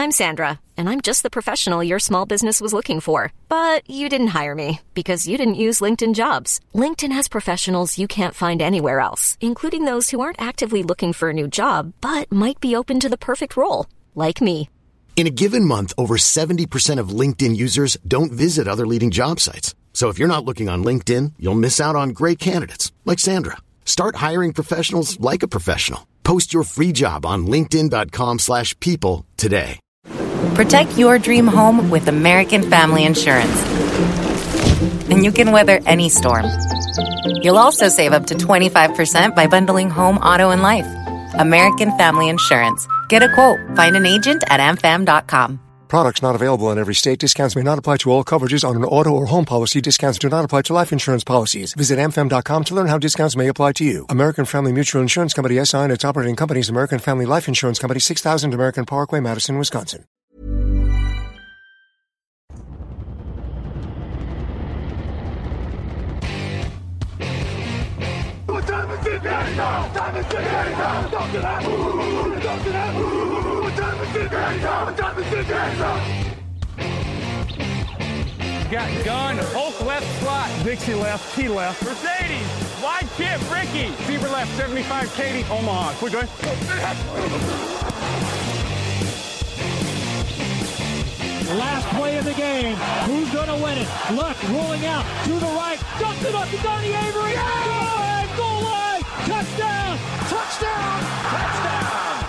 I'm Sandra, and I'm just the professional your small business was looking for. But you didn't hire me because you didn't use LinkedIn Jobs. LinkedIn has professionals you can't find anywhere else, including those who aren't actively looking for a new job, but might be open to the perfect role, like me. In a given month, over 70% of LinkedIn users don't visit other leading job sites. So if you're not looking on LinkedIn, you'll miss out on great candidates like Sandra. Start hiring professionals like a professional. Post your free job on linkedin.com/people today. Protect your dream home with American Family Insurance. And you can weather any storm. You'll also save up to 25% by bundling home, auto, and life. American Family Insurance. Get a quote. Find an agent at amfam.com. Products not available in every state. Discounts may not apply to all coverages on an auto or home policy. Discounts do not apply to life insurance policies. Visit amfam.com to learn how discounts may apply to you. American Family Mutual Insurance Company SI and its operating companies, American Family Life Insurance Company, 6000 American Parkway, Madison, Wisconsin. What time is it now? Time is it now? Talk to that. Talk to that. What time is it now? What time is it now? Got gun, Hulk left slot, Dixie left, T left, Mercedes, wide chip, Ricky, Fever left, 75, Katie, Omaha. We're good. Last play of the game. Who's going to win it? Luck rolling out to the right. Dumps it up to Donnie Avery. Yeah! Go ahead, goal line. Touchdown. Touchdown. Touchdown.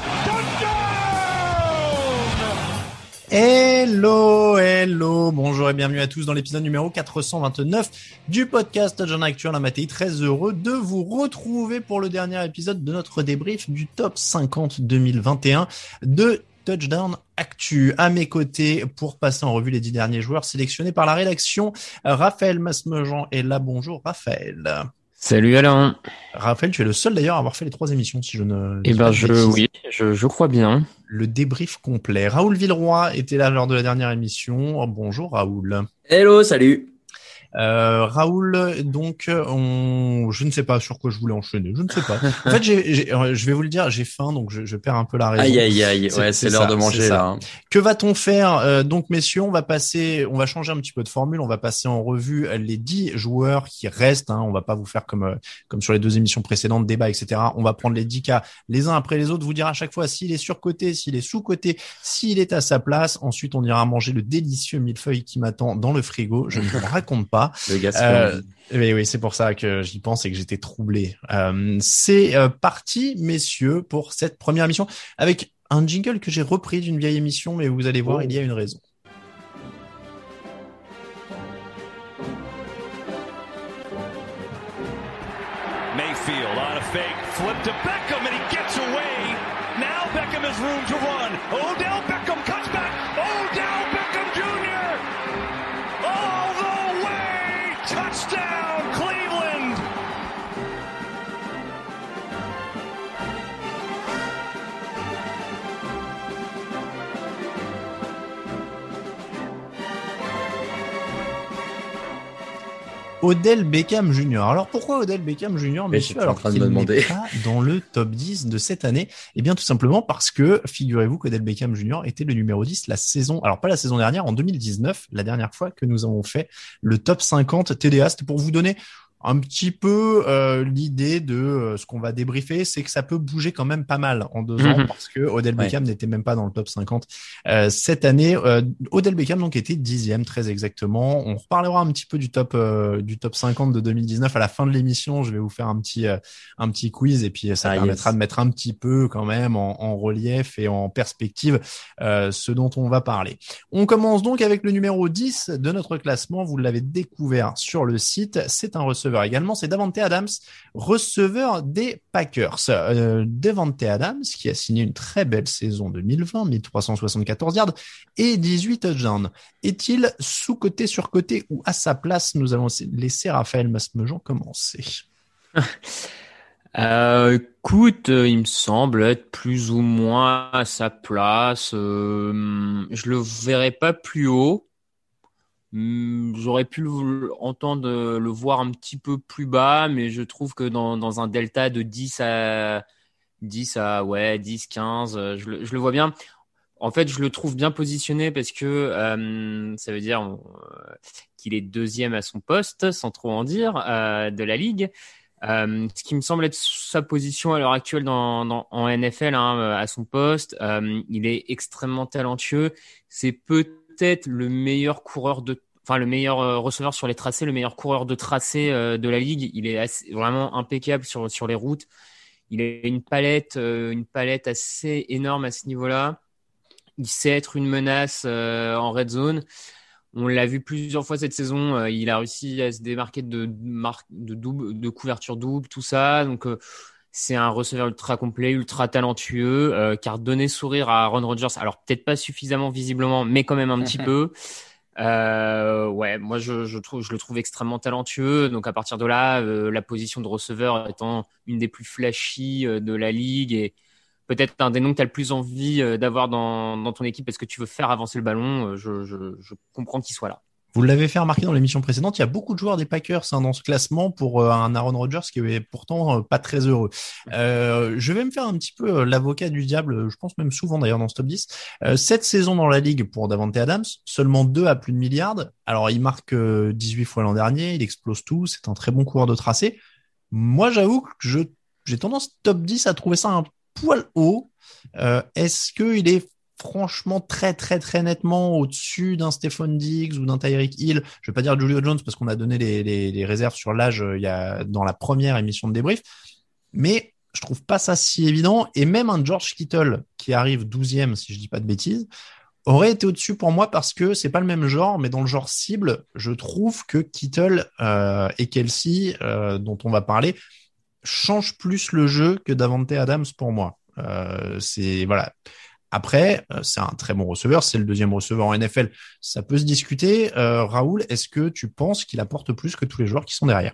Hello, bonjour et bienvenue à tous dans l'épisode numéro 429 du podcast Touchdown Actu. La Matéi, très heureux de vous retrouver pour le dernier épisode de notre débrief du top 50 2021 de Touchdown Actu. À mes côtés, pour passer en revue les 10 derniers joueurs sélectionnés par la rédaction, Raphaël Masmejean est là. Bonjour Raphaël. Salut Alain. Raphaël, tu es le seul d'ailleurs à avoir fait les 3 émissions, si je ne... je crois bien. Le débrief complet. Raoul Villeroy était là lors de la dernière émission. Oh, bonjour Raoul. Hello, salut. Raoul, donc, je ne sais pas sur quoi je voulais enchaîner. Je ne sais pas. En fait, je vais vous le dire, j'ai faim, donc je perds un peu la raison. Aïe. Ouais, c'est l'heure de manger, là. Hein. Que va-t-on faire? Donc, messieurs, on va changer un petit peu de formule. On va passer en revue les 10 joueurs qui restent, hein. On va pas vous faire comme sur les 2 émissions précédentes, débat, etc. On va prendre les 10 cas les uns après les autres, vous dire à chaque fois s'il est surcoté, s'il est sous-coté, s'il est à sa place. Ensuite, on ira manger le délicieux millefeuille qui m'attend dans le frigo. Je ne vous le raconte pas. Le Gascon. Mais oui, c'est pour ça que j'y pense et que j'étais troublé. C'est parti, messieurs, pour cette première émission avec un jingle que j'ai repris d'une vieille émission, mais vous allez voir, il y a une raison. Mayfield on a fake, flip to Beckham and he gets away. Now Beckham has room to run. Odell Beckham cuts back. Odell Beckham Jr. All the way. Touchdown, Cleveland. Odell Beckham Jr. Alors pourquoi Odell Beckham Jr., messieurs, alors qu'il n'est pas dans le top 10 de cette année? Eh bien tout simplement parce que, figurez-vous qu'Odell Beckham Jr. était le numéro 10 pas la saison dernière, en 2019, la dernière fois que nous avons fait le top 50 TDA. C'était pour vous donner un petit peu l'idée de ce qu'on va débriefer, c'est que ça peut bouger quand même pas mal en 2 ans, parce que Odell Beckham n'était même pas dans le top 50 cette année. Odell Beckham donc était 10e très exactement. On reparlera un petit peu du top 50 de 2019 à la fin de l'émission. Je vais vous faire un petit quiz et puis ça permettra de mettre un petit peu quand même en relief et en perspective ce dont on va parler. On commence donc avec le numéro 10 de notre classement. Vous l'avez découvert sur le site. C'est un receveur également, c'est Davante Adams, receveur des Packers. Davante Adams qui a signé une très belle saison 2020, 1374 yards et 18 touchdowns. Est-il sous-coté, sur-coté ou à sa place? Nous allons laisser Raphaël Masmejean commencer. Écoute, il me semble être plus ou moins à sa place. Je le verrais pas plus haut. J'aurais pu le voir un petit peu plus bas, mais je trouve que dans un delta de 10 à 10, 15, je le vois bien. En fait, je le trouve bien positionné parce que ça veut dire qu'il est deuxième à son poste, sans trop en dire, de la ligue. Ce qui me semble être sa position à l'heure actuelle en NFL, à son poste. Il est extrêmement talentueux. C'est peut-être le meilleur le meilleur receveur sur les tracés, le meilleur coureur de tracé de la ligue. Il est vraiment impeccable sur les routes. Il a une palette assez énorme à ce niveau-là. Il sait être une menace en red zone. On l'a vu plusieurs fois cette saison. Il a réussi à se démarquer de couverture double, tout ça. Donc, c'est un receveur ultra complet, ultra talentueux, qui a redonné sourire à Aaron Rodgers. Alors, peut-être pas suffisamment visiblement, mais quand même un petit peu. Moi, je le trouve extrêmement talentueux. Donc, à partir de là, la position de receveur étant une des plus flashy de la ligue et peut-être un des noms que tu as le plus envie d'avoir dans ton équipe parce que tu veux faire avancer le ballon, je comprends qu'il soit là. Vous l'avez fait remarquer dans l'émission précédente, il y a beaucoup de joueurs des Packers dans ce classement pour un Aaron Rodgers qui est pourtant pas très heureux. Je vais me faire un petit peu l'avocat du diable, je pense même souvent d'ailleurs dans ce top 10. 7 saisons dans la ligue pour Davante Adams, seulement 2 à plus de milliards. Alors il marque 18 fois l'an dernier, il explose tout, c'est un très bon coureur de tracé. Moi j'avoue que j'ai tendance top 10 à trouver ça un poil haut. Est-ce qu'il est franchement très très très nettement au-dessus d'un Stephon Diggs ou d'un Tyreek Hill? Je vais pas dire Julio Jones parce qu'on a donné les réserves sur l'âge dans la première émission de débrief, mais je trouve pas ça si évident. Et même un George Kittle qui arrive 12e, si je dis pas de bêtises, aurait été au-dessus pour moi parce que c'est pas le même genre, mais dans le genre cible, je trouve que Kittle et Kelsey, dont on va parler, change plus le jeu que Davante Adams pour moi. Voilà. Après, c'est un très bon receveur, c'est le deuxième receveur en NFL. Ça peut se discuter. Raoul, est-ce que tu penses qu'il apporte plus que tous les joueurs qui sont derrière?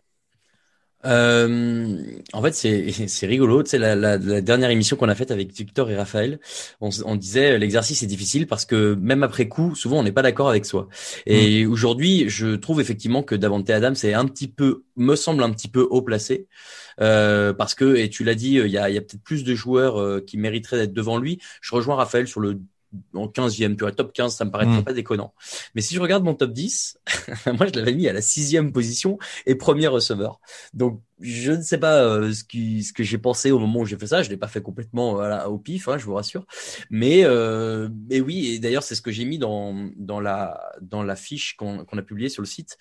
En fait, c'est rigolo. Tu sais, la dernière émission qu'on a faite avec Victor et Raphaël, on disait l'exercice est difficile parce que même après coup, souvent on n'est pas d'accord avec soi. Et aujourd'hui, je trouve effectivement que Davante Adams me semble un petit peu haut placé. Parce que, et tu l'as dit, il y a peut-être plus de joueurs qui mériteraient d'être devant lui. Je rejoins Raphaël en 15e, tu vois, top 15, ça me paraît pas déconnant. Mais si je regarde mon top 10, moi je l'avais mis à la 6e position et premier receveur. Donc je ne sais pas ce que j'ai pensé au moment où j'ai fait ça. Je l'ai pas fait complètement au pif, je vous rassure. Mais oui, et d'ailleurs c'est ce que j'ai mis dans la fiche qu'on a publiée sur le site.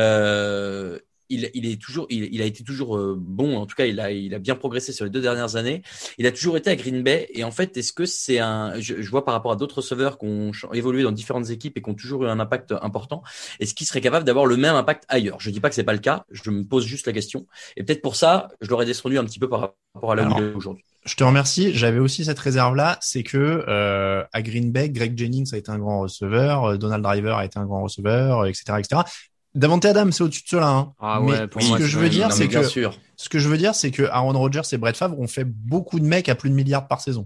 Il a été toujours bon. En tout cas, il a bien progressé sur les 2 dernières années. Il a toujours été à Green Bay. Et en fait, est-ce que c'est je vois par rapport à d'autres receveurs qui ont évolué dans différentes équipes et qui ont toujours eu un impact important, est-ce qu'il serait capable d'avoir le même impact ailleurs? Je dis pas que c'est pas le cas. Je me pose juste la question. Et peut-être pour ça, je l'aurais descendu un petit peu par rapport à là où il est aujourd'hui. Je te remercie. J'avais aussi cette réserve-là. C'est que à Green Bay, Greg Jennings a été un grand receveur, Donald Driver a été un grand receveur, etc., etc. Davante Adams, c'est au-dessus de cela. Ce que je veux dire, c'est que Aaron Rodgers et Brett Favre ont fait beaucoup de mecs à plus de milliards par saison.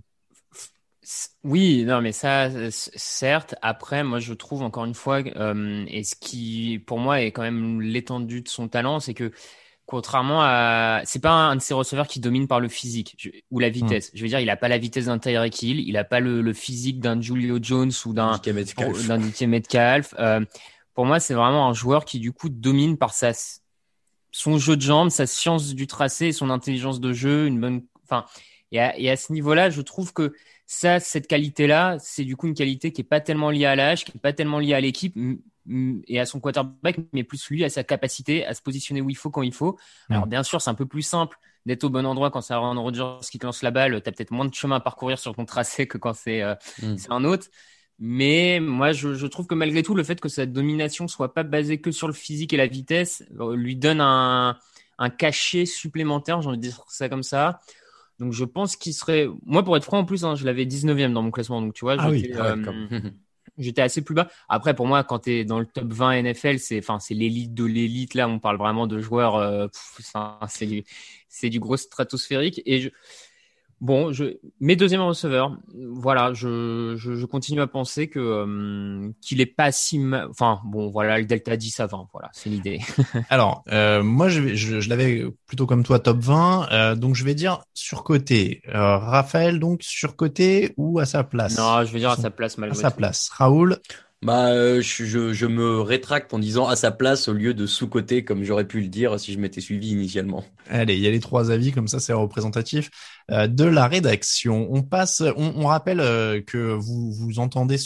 Oui, non, mais ça, certes. Après, moi, je trouve encore une fois, et ce qui, pour moi, est quand même l'étendue de son talent, c'est que contrairement c'est pas un de ces receveurs qui domine par le physique ou la vitesse. Je veux dire, il a pas la vitesse d'un Tyreek Hill, il a pas le physique d'un Julio Jones ou d'un DK Metcalf. Pour moi, c'est vraiment un joueur qui, du coup, domine par son jeu de jambes, sa science du tracé, son intelligence de jeu, et à ce niveau-là, je trouve que cette qualité-là, c'est du coup une qualité qui est pas tellement liée à l'âge, qui est pas tellement liée à l'équipe et à son quarterback, mais plus lui à sa capacité à se positionner où il faut quand il faut. Alors, bien sûr, c'est un peu plus simple d'être au bon endroit quand c'est Aaron Rodgers qui te lance la balle. T'as peut-être moins de chemin à parcourir sur ton tracé que quand c'est un autre. Mais moi, je trouve que malgré tout, le fait que sa domination soit pas basée que sur le physique et la vitesse lui donne un cachet supplémentaire, j'ai envie de dire ça comme ça. Donc, je pense qu'il serait... Moi, pour être franc, en plus, je l'avais 19e dans mon classement. Donc, tu vois, j'étais assez plus bas. Après, pour moi, quand tu es dans le top 20 NFL, c'est l'élite de l'élite. Là, on parle vraiment de joueurs... c'est du gros stratosphérique. Et Bon, mes deuxièmes receveurs, voilà, je continue à penser que qu'il est pas si enfin bon, voilà, le delta 10 à 20, voilà, c'est l'idée. Alors, moi, je l'avais plutôt comme toi, top 20. Donc, je vais dire surcoté. Raphaël, donc, surcoté ou à sa place? Non, je vais dire à sa place À malgré sa tout. place. Raoul? Bah, je me rétracte en disant à sa place au lieu de sous-côté comme j'aurais pu le dire si je m'étais suivi initialement. Allez, il y a les 3 avis, comme ça c'est représentatif de la rédaction. On rappelle que vous entendez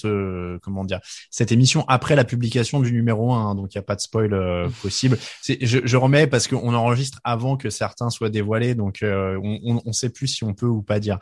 cette émission après la publication du numéro 1, hein, donc il n'y a pas de spoil possible. Je remets parce qu'on enregistre avant que certains soient dévoilés, donc on sait plus si on peut ou pas dire.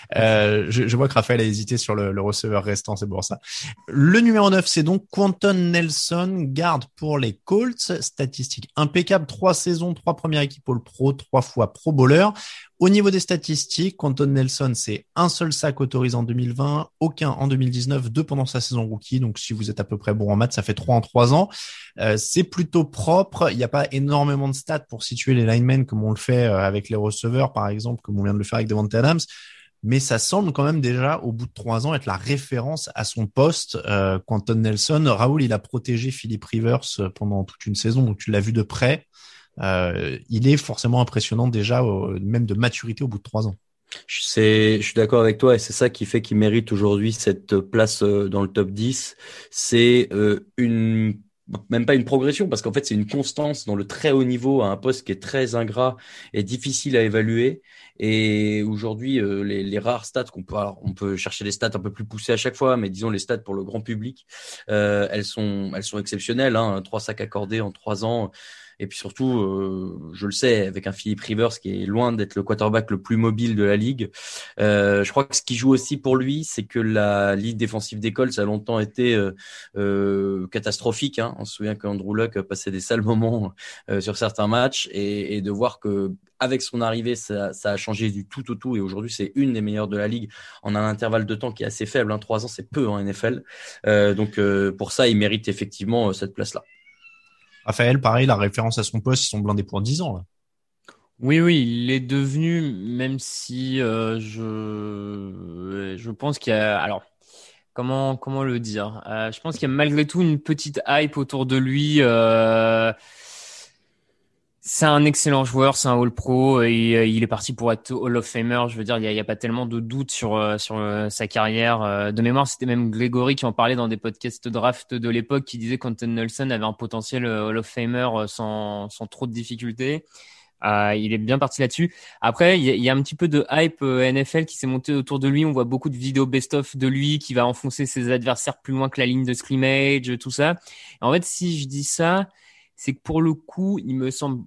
Je vois que Raphaël a hésité sur le receveur restant, c'est pour ça. Le numéro 9, c'est donc Quenton Nelson, garde pour les Colts, statistique impeccable, 3 saisons, 3 premières équipes All-Pro, 3 fois Pro Bowler. Au niveau des statistiques, Quenton Nelson, c'est un seul sac autorisé en 2020, aucun en 2019, 2 pendant sa saison rookie. Donc, si vous êtes à peu près bon en maths, ça fait 3 en 3 ans. C'est plutôt propre. Il n'y a pas énormément de stats pour situer les linemen comme on le fait avec les receveurs, par exemple, comme on vient de le faire avec Davante Adams. Mais ça semble quand même déjà, au bout de 3 ans, être la référence à son poste. Quenton Nelson, Raoul, il a protégé Philip Rivers pendant toute une saison, donc tu l'as vu de près. Il est forcément impressionnant déjà, même de maturité au bout de 3 ans. Je suis d'accord avec toi et c'est ça qui fait qu'il mérite aujourd'hui cette place dans le top 10. C'est même pas une progression parce qu'en fait c'est une constance dans le très haut niveau à un poste qui est très ingrat et difficile à évaluer. Et aujourd'hui, les rares stats on peut chercher des stats un peu plus poussées à chaque fois, mais disons les stats pour le grand public, elles sont exceptionnelles, hein, 3 sacs accordés en 3 ans. Et puis surtout, je le sais, avec un Philip Rivers qui est loin d'être le quarterback le plus mobile de la ligue, je crois que ce qui joue aussi pour lui, c'est que la ligne défensive des Colts a longtemps été catastrophique. Hein. On se souvient qu'Andrew Luck passait des sales moments sur certains matchs et de voir que avec son arrivée, ça a changé du tout au tout. Et aujourd'hui, c'est une des meilleures de la ligue en un intervalle de temps qui est assez faible. Hein. 3 ans, c'est peu en NFL. Donc pour ça, il mérite effectivement cette place-là. Raphaël, pareil, la référence à son poste, ils sont blindés pour 10 ans, là. Oui, il est devenu, même si je pense qu'il y a, alors comment le dire, je pense qu'il y a malgré tout une petite hype autour de lui. C'est un excellent joueur, c'est un All-Pro et il est parti pour être Hall of Famer. Je veux dire, il y a pas tellement de doute sur sa carrière. De mémoire, c'était même Grégory qui en parlait dans des podcasts draft de l'époque, qui disait qu'Anton Nelson avait un potentiel Hall of Famer sans trop de difficultés. Il est bien parti là-dessus. Après, il y a un petit peu de hype NFL qui s'est monté autour de lui. On voit beaucoup de vidéos best-of de lui qui va enfoncer ses adversaires plus loin que la ligne de scrimmage, tout ça. Et en fait, si je dis ça, c'est que pour le coup, il me semble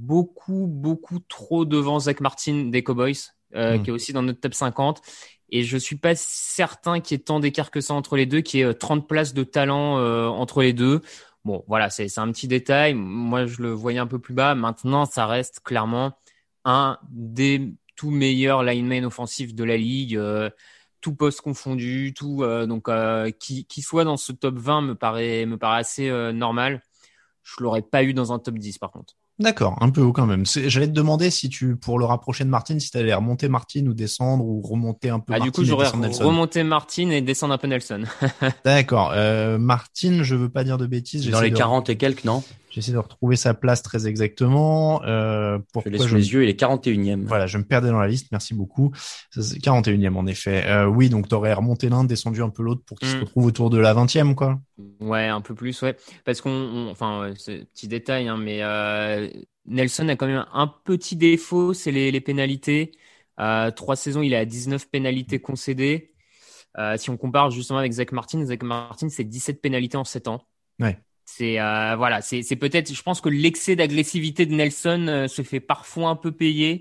beaucoup trop devant Zach Martin des Cowboys, qui est aussi dans notre top 50. Et je suis pas certain qu'il y ait tant d'écart que ça entre les deux, qu'il y ait 30 places de talent entre les deux. Bon, voilà, c'est un petit détail. Moi, je le voyais un peu plus bas. Maintenant, ça reste clairement un des tout meilleurs linemen offensifs de la ligue, tout poste confondu, tout. Donc, qui soit dans ce top 20 me paraît assez normal. Je l'aurais pas eu dans un top 10, par contre. D'accord, un peu haut quand même. J'allais te demander si pour le rapprocher de Martin, si tu allais remonter Martin ou descendre ou remonter un peu Martin. Du coup, j'aurais remonté Martin et descendre un peu Nelson. D'accord. Martin, je veux pas dire de bêtises. Dans les 40 et quelques, non? J'essaie de retrouver sa place très exactement. Je laisse les yeux, il est 41e. Voilà, je me perdais dans la liste, merci beaucoup. C'est 41e en effet. Oui, donc t'aurais remonté l'un, descendu un peu l'autre pour qu'il se retrouve autour de la 20e, quoi. Ouais, un peu plus, ouais. Parce enfin, c'est petit détail, hein, mais Nelson a quand même un petit défaut, c'est les pénalités. 3 saisons, il est à 19 pénalités concédées. Si on compare justement avec Zach Martin, c'est 17 pénalités en 7 ans. Ouais. C'est voilà, c'est peut-être, je pense que l'excès d'agressivité de Nelson se fait parfois un peu payer.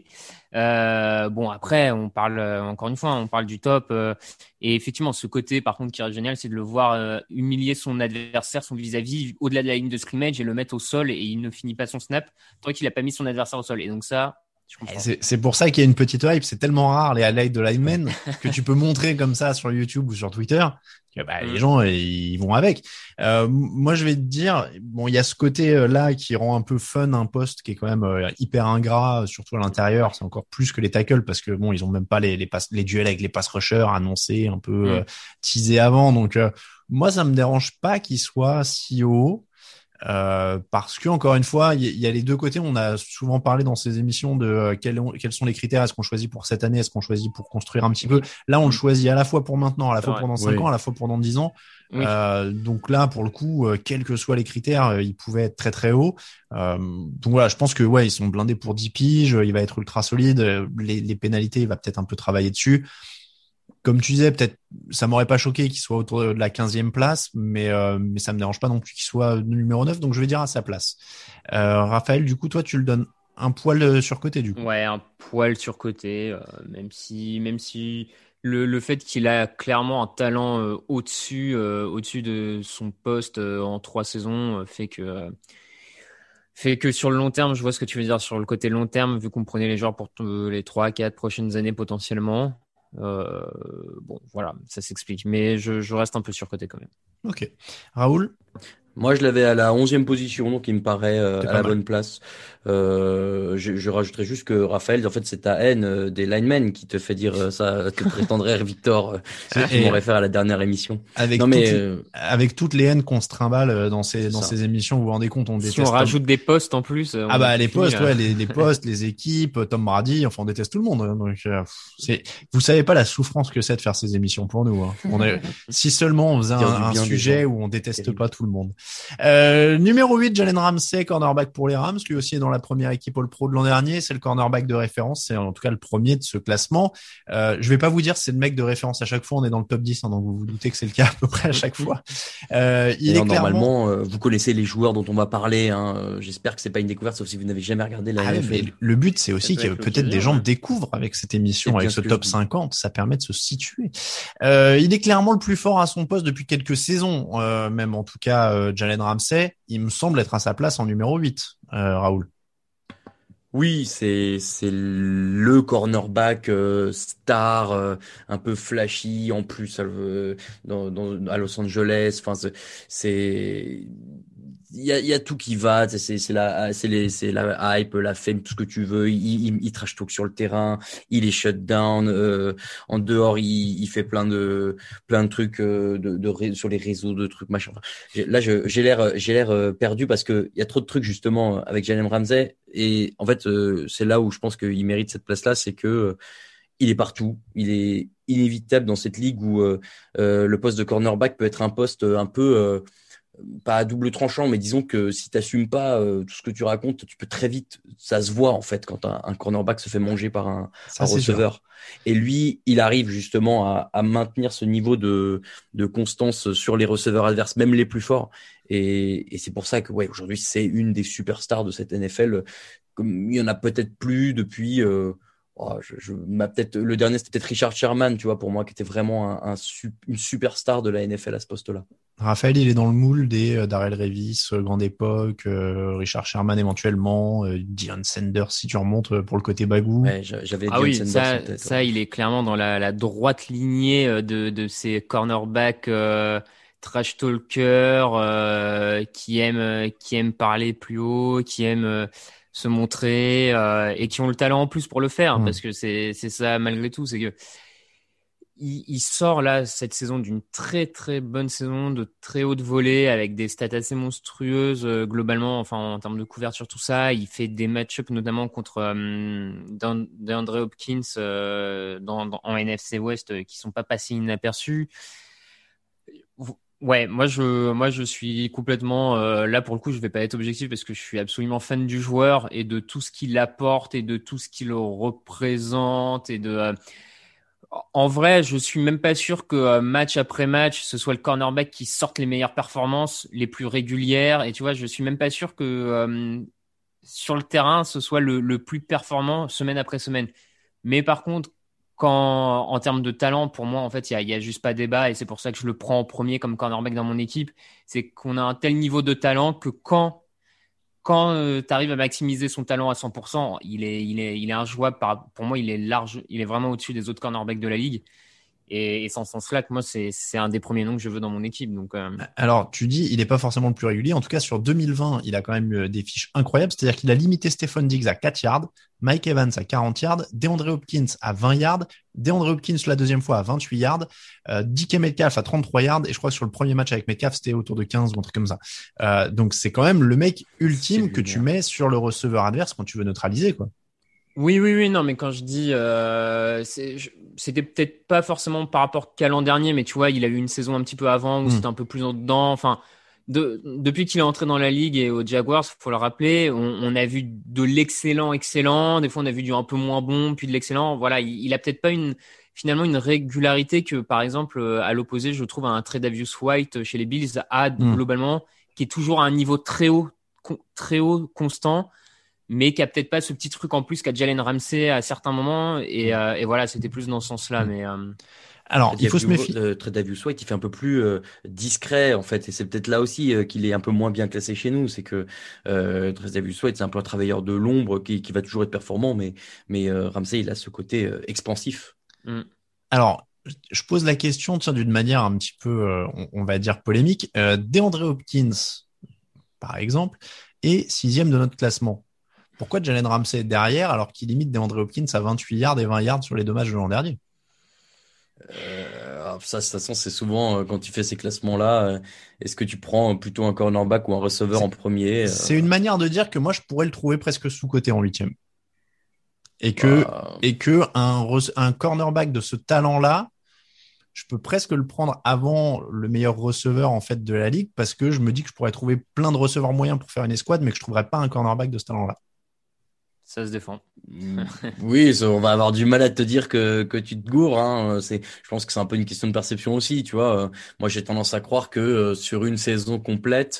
Bon, après, on parle encore une fois, on parle du top et effectivement, ce côté par contre qui est génial, c'est de le voir humilier son adversaire, son vis-à-vis au-delà de la ligne de scrimmage et le mettre au sol et il ne finit pas son snap tant qu'il a pas mis son adversaire au sol. Et donc ça, C'est pour ça qu'il y a une petite hype. C'est tellement rare les highlights de linemen que tu peux montrer comme ça sur YouTube ou sur Twitter que les gens ils vont avec. Moi je vais te dire, bon il y a ce côté là qui rend un peu fun un poste qui est quand même hyper ingrat, surtout à l'intérieur. C'est encore plus que les tackles parce que bon ils ont même pas les duels avec les pass rushers annoncés un peu teasés avant. Donc moi ça me dérange pas qu'ils soient si haut. Parce que encore une fois, il y a les deux côtés. On a souvent parlé dans ces émissions de quels sont les critères. Est-ce qu'on choisit pour cette année? Est-ce qu'on choisit pour construire un petit peu? Là, on le choisit à la fois pour maintenant, à la fois pour dans 5 ans, à la fois pour dans 10 ans. Oui. Donc là, pour le coup, quels que soient les critères, ils pouvaient être très très hauts. Donc voilà, je pense que ils sont blindés pour 10 piges. Il va être ultra solide. Les pénalités, il va peut-être un peu travailler dessus. Comme tu disais, peut-être ça m'aurait pas choqué qu'il soit autour de la 15e place, mais ça me dérange pas non plus qu'il soit numéro 9, donc je vais dire à sa place. Raphaël, du coup, toi, tu le donnes un poil surcoté, du coup. Ouais, un poil surcoté, même si le fait qu'il a clairement un talent au-dessus de son poste en 3 saisons fait que sur le long terme, je vois ce que tu veux dire sur le côté long terme, vu qu'on prenait les joueurs pour les 3-4 prochaines années potentiellement. Bon, voilà, ça s'explique. Mais je reste un peu surcoté quand même. Ok. Raoul? Moi, je l'avais à la 11e position, donc il me paraît à la bonne place. Je rajouterais juste que Raphaël, en fait, c'est ta haine des linemen qui te fait dire ça, te prétendrait Victor, qui m'en réfère à la dernière émission. Avec toutes les haines qu'on se trimballe dans ces émissions, vous vous rendez compte, on déteste. Si on rajoute des postes en plus. Les postes, les postes, les équipes, Tom Brady, enfin, on déteste tout le monde. Donc, vous savez pas la souffrance que c'est de faire ces émissions pour nous. Hein. Si seulement on faisait un sujet où on déteste pas tout le monde. Numéro 8, Jalen Ramsey, cornerback pour les Rams. Lui aussi est dans la première équipe All-Pro de l'an dernier. C'est le cornerback de référence. C'est en tout cas le premier de ce classement. Je vais pas vous dire c'est le mec de référence à chaque fois. On est dans le top 10, donc vous vous doutez que c'est le cas à peu près à chaque fois. Normalement, vous connaissez les joueurs dont on va parler. J'espère que c'est pas une découverte, sauf si vous n'avez jamais regardé la NFL. Mais le but, c'est aussi que peut-être des gens découvrent avec cette émission, avec ce top 50. Ça permet de se situer. Il est clairement le plus fort à son poste depuis quelques saisons, même en tout cas, Jalen Ramsey, il me semble être à sa place en numéro 8, Raoul. Oui, c'est le cornerback star, un peu flashy en plus à Los Angeles. Enfin, il y a tout qui va. C'est la hype, la fame, tout ce que tu veux. Il trash talk sur le terrain, il est shut down. En dehors, il fait plein de trucs sur les réseaux, de trucs machin. Là, j'ai l'air perdu parce que il y a trop de trucs justement avec Jalen Ramsey. Et en fait, c'est là où je pense qu'il mérite cette place-là, c'est que il est partout. Il est inévitable dans cette ligue où le poste de cornerback peut être un poste un peu pas à double tranchant, mais disons que si t'assumes pas tout ce que tu racontes, tu peux très vite, ça se voit en fait quand un cornerback se fait manger par un receveur. Et lui, il arrive justement à maintenir ce niveau de constance sur les receveurs adverses, même les plus forts. Et c'est pour ça que aujourd'hui c'est une des superstars de cette NFL. Comme il y en a peut-être plus depuis. Le dernier c'était peut-être Richard Sherman, tu vois, pour moi, qui était vraiment une superstar de la NFL à ce poste-là. Raphaël, il est dans le moule des Darrell Revis, grande époque, Richard Sherman éventuellement, Deion Sanders si tu remontes pour le côté bagou. Ouais, j'avais Deion Sanders en tête. Ça, il est clairement dans la droite lignée de ces cornerbacks trash talkers qui aiment parler plus haut, qui aiment se montrer et qui ont le talent en plus pour le faire, parce que c'est ça malgré tout, c'est que il sort là cette saison d'une très très bonne saison de très haute volée avec des stats assez monstrueuses globalement, enfin en termes de couverture, tout ça. Il fait des match-ups notamment contre DeAndre Hopkins en NFC West qui sont pas passés inaperçus. Ouais, moi je suis complètement là pour le coup, je vais pas être objectif parce que je suis absolument fan du joueur et de tout ce qu'il apporte et de tout ce qu'il représente et de en vrai, je suis même pas sûr que match après match, ce soit le cornerback qui sorte les meilleures performances, les plus régulières. Et tu vois, je suis même pas sûr que sur le terrain, ce soit le plus performant semaine après semaine. Mais par contre, en termes de talent, pour moi, en fait, il y a juste pas débat. Et c'est pour ça que je le prends en premier comme cornerback dans mon équipe. C'est qu'on a un tel niveau de talent que quand quand tu arrives à maximiser son talent à 100%, il est injouable. Pour moi, il est vraiment au-dessus des autres cornerbacks de la ligue. Et sans ce sens-là, moi, c'est un des premiers noms que je veux dans mon équipe. Donc, Alors, tu dis, il n'est pas forcément le plus régulier. En tout cas, sur 2020, il a quand même eu des fiches incroyables. C'est-à-dire qu'il a limité Stephon Diggs à 4 yards, Mike Evans à 40 yards, DeAndre Hopkins à 20 yards, DeAndre Hopkins la deuxième fois à 28 yards, DK Metcalf à 33 yards. Et je crois que sur le premier match avec Metcalf, c'était autour de 15 ou un truc comme ça. Donc, c'est quand même le mec ultime que tu mets sur le receveur adverse quand tu veux neutraliser, quoi. Oui, non, mais quand je dis, c'était peut-être pas forcément par rapport qu'à l'an dernier, mais tu vois, il a eu une saison un petit peu avant où c'était un peu plus en dedans. Enfin, depuis qu'il est entré dans la ligue et aux Jaguars, faut le rappeler, on a vu de l'excellent, des fois on a vu du un peu moins bon, puis de l'excellent. Voilà, il a peut-être pas finalement une régularité que, par exemple, à l'opposé, je trouve un Tre'Davious White chez les Bills a globalement, qui est toujours à un niveau très haut, constant, mais qui a peut-être pas ce petit truc en plus qu'a Jalen Ramsey à certains moments. Et voilà, c'était plus dans ce sens-là. Mais alors, il faut se méfier. Tre'Davious White, il fait un peu plus discret en fait, et c'est peut-être là aussi qu'il est un peu moins bien classé chez nous. C'est que Tre'Davious White, c'est un peu un travailleur de l'ombre qui va toujours être performant, mais Ramsey, il a ce côté expansif. Alors, je pose la question d'une manière un petit peu, on va dire polémique. DeAndre Hopkins, par exemple, est 6e de notre classement. Pourquoi Jalen Ramsey est derrière alors qu'il limite DeAndre Hopkins à 28 yards et 20 yards sur les 2 matchs de l'an dernier? Ça, de toute façon, c'est souvent quand tu fais ces classements-là, est-ce que tu prends plutôt un cornerback ou un receveur en premier? C'est une manière de dire que moi, je pourrais le trouver presque sous-coté en 8e. Et que un cornerback de ce talent-là, je peux presque le prendre avant le meilleur receveur en fait de la ligue parce que je me dis que je pourrais trouver plein de receveurs moyens pour faire une escouade, mais que je trouverais pas un cornerback de ce talent-là. Ça se défend. Oui, on va avoir du mal à te dire que tu te gourres, hein. Je pense que c'est un peu une question de perception aussi, tu vois. Moi, j'ai tendance à croire que sur une saison complète,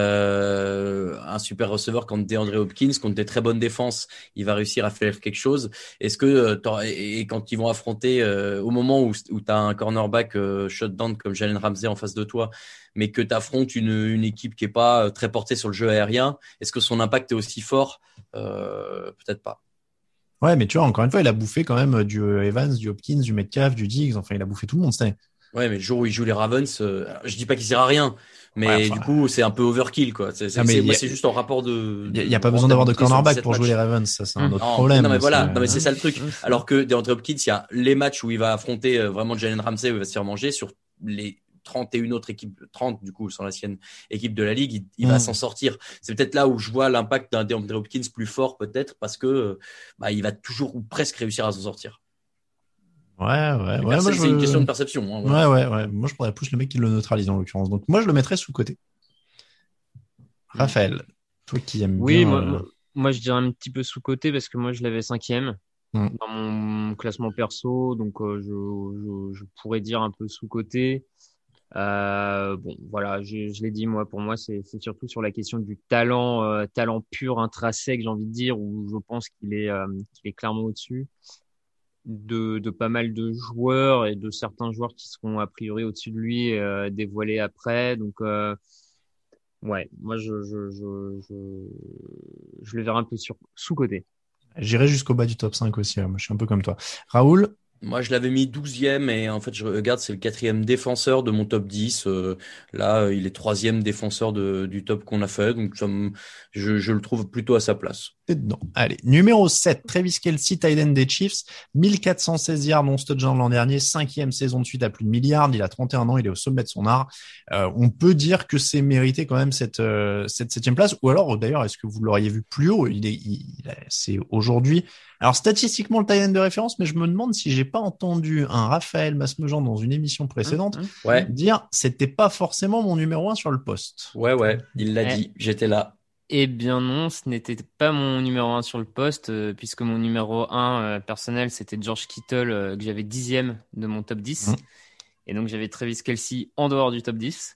un super receveur comme DeAndre Hopkins, contre des très bonnes défenses, il va réussir à faire quelque chose. Est-ce que et quand ils vont affronter au moment où t'as un cornerback shutdown comme Jalen Ramsey en face de toi, mais que t'affrontes une équipe qui est pas très portée sur le jeu aérien, est-ce que son impact est aussi fort? Peut-être pas. Ouais, mais tu vois, encore une fois, il a bouffé quand même du Evans, du Hopkins, du Metcalf, du Diggs. Enfin, il a bouffé tout le monde cette année. Ouais, mais le jour où il joue les Ravens, je dis pas qu'il sert à rien, mais du coup, c'est un peu overkill, quoi. C'est juste en rapport de. Il y a pas besoin d'avoir de cornerback pour jouer les Ravens, ça c'est un autre problème. Non, mais voilà, non, mais c'est ça le truc. Alors que DeAndre Hopkins, il y a les matchs où il va affronter vraiment Jalen Ramsey, où il va se faire manger sur les 31 autres équipes, 30 du coup, sans l'ancienne équipe de la ligue, il va s'en sortir. C'est peut-être là où je vois l'impact d'un DeAndre Hopkins plus fort peut-être parce que il va toujours ou presque réussir à s'en sortir. Ouais. Moi, c'est une question de perception. Hein, voilà. Ouais. Moi, je pourrais plus le mec qui le neutralise en l'occurrence. Donc, moi, je le mettrais sous côté. Raphaël, toi qui aimes bien. Moi, je dirais un petit peu sous côté parce que moi, je l'avais 5e dans mon classement perso. Donc, je pourrais dire un peu sous côté. Bon, voilà, je l'ai dit, moi, pour moi, c'est surtout sur la question du talent pur, intrinsèque, j'ai envie de dire, où je pense qu'il est clairement au-dessus de pas mal de joueurs et de certains joueurs qui seront a priori au-dessus de lui, dévoilés après. Donc, ouais, moi, je le verrai un peu sous-côté. J'irai jusqu'au bas du top 5 aussi. Moi, je suis un peu comme toi. Raoul? Moi, je l'avais mis 12e et en fait, je regarde, c'est le 4e défenseur de mon top 10. Là, il est 3e défenseur du top qu'on a fait. Donc, je le trouve plutôt à sa place. C'est dedans. Allez, numéro 7, Travis Kelce, tight end des Chiefs. 1416 yards non touchdown l'an dernier. 5e saison de suite à plus de milliards. Il a 31 ans, il est au sommet de son art. On peut dire que c'est mérité quand même cette 7e place. Ou alors, d'ailleurs, est-ce que vous l'auriez vu plus haut? C'est aujourd'hui. Alors, statistiquement, le tight end de référence, mais je me demande si j'ai pas entendu un Raphaël Masmejean dans une émission précédente dire c'était pas forcément mon numéro 1 sur le poste. Ouais, il l'a dit, j'étais là. Eh bien non, ce n'était pas mon numéro 1 sur le poste, puisque mon numéro 1 personnel, c'était George Kittle, que j'avais 10e de mon top 10. Et donc, j'avais Travis Kelce en dehors du top 10.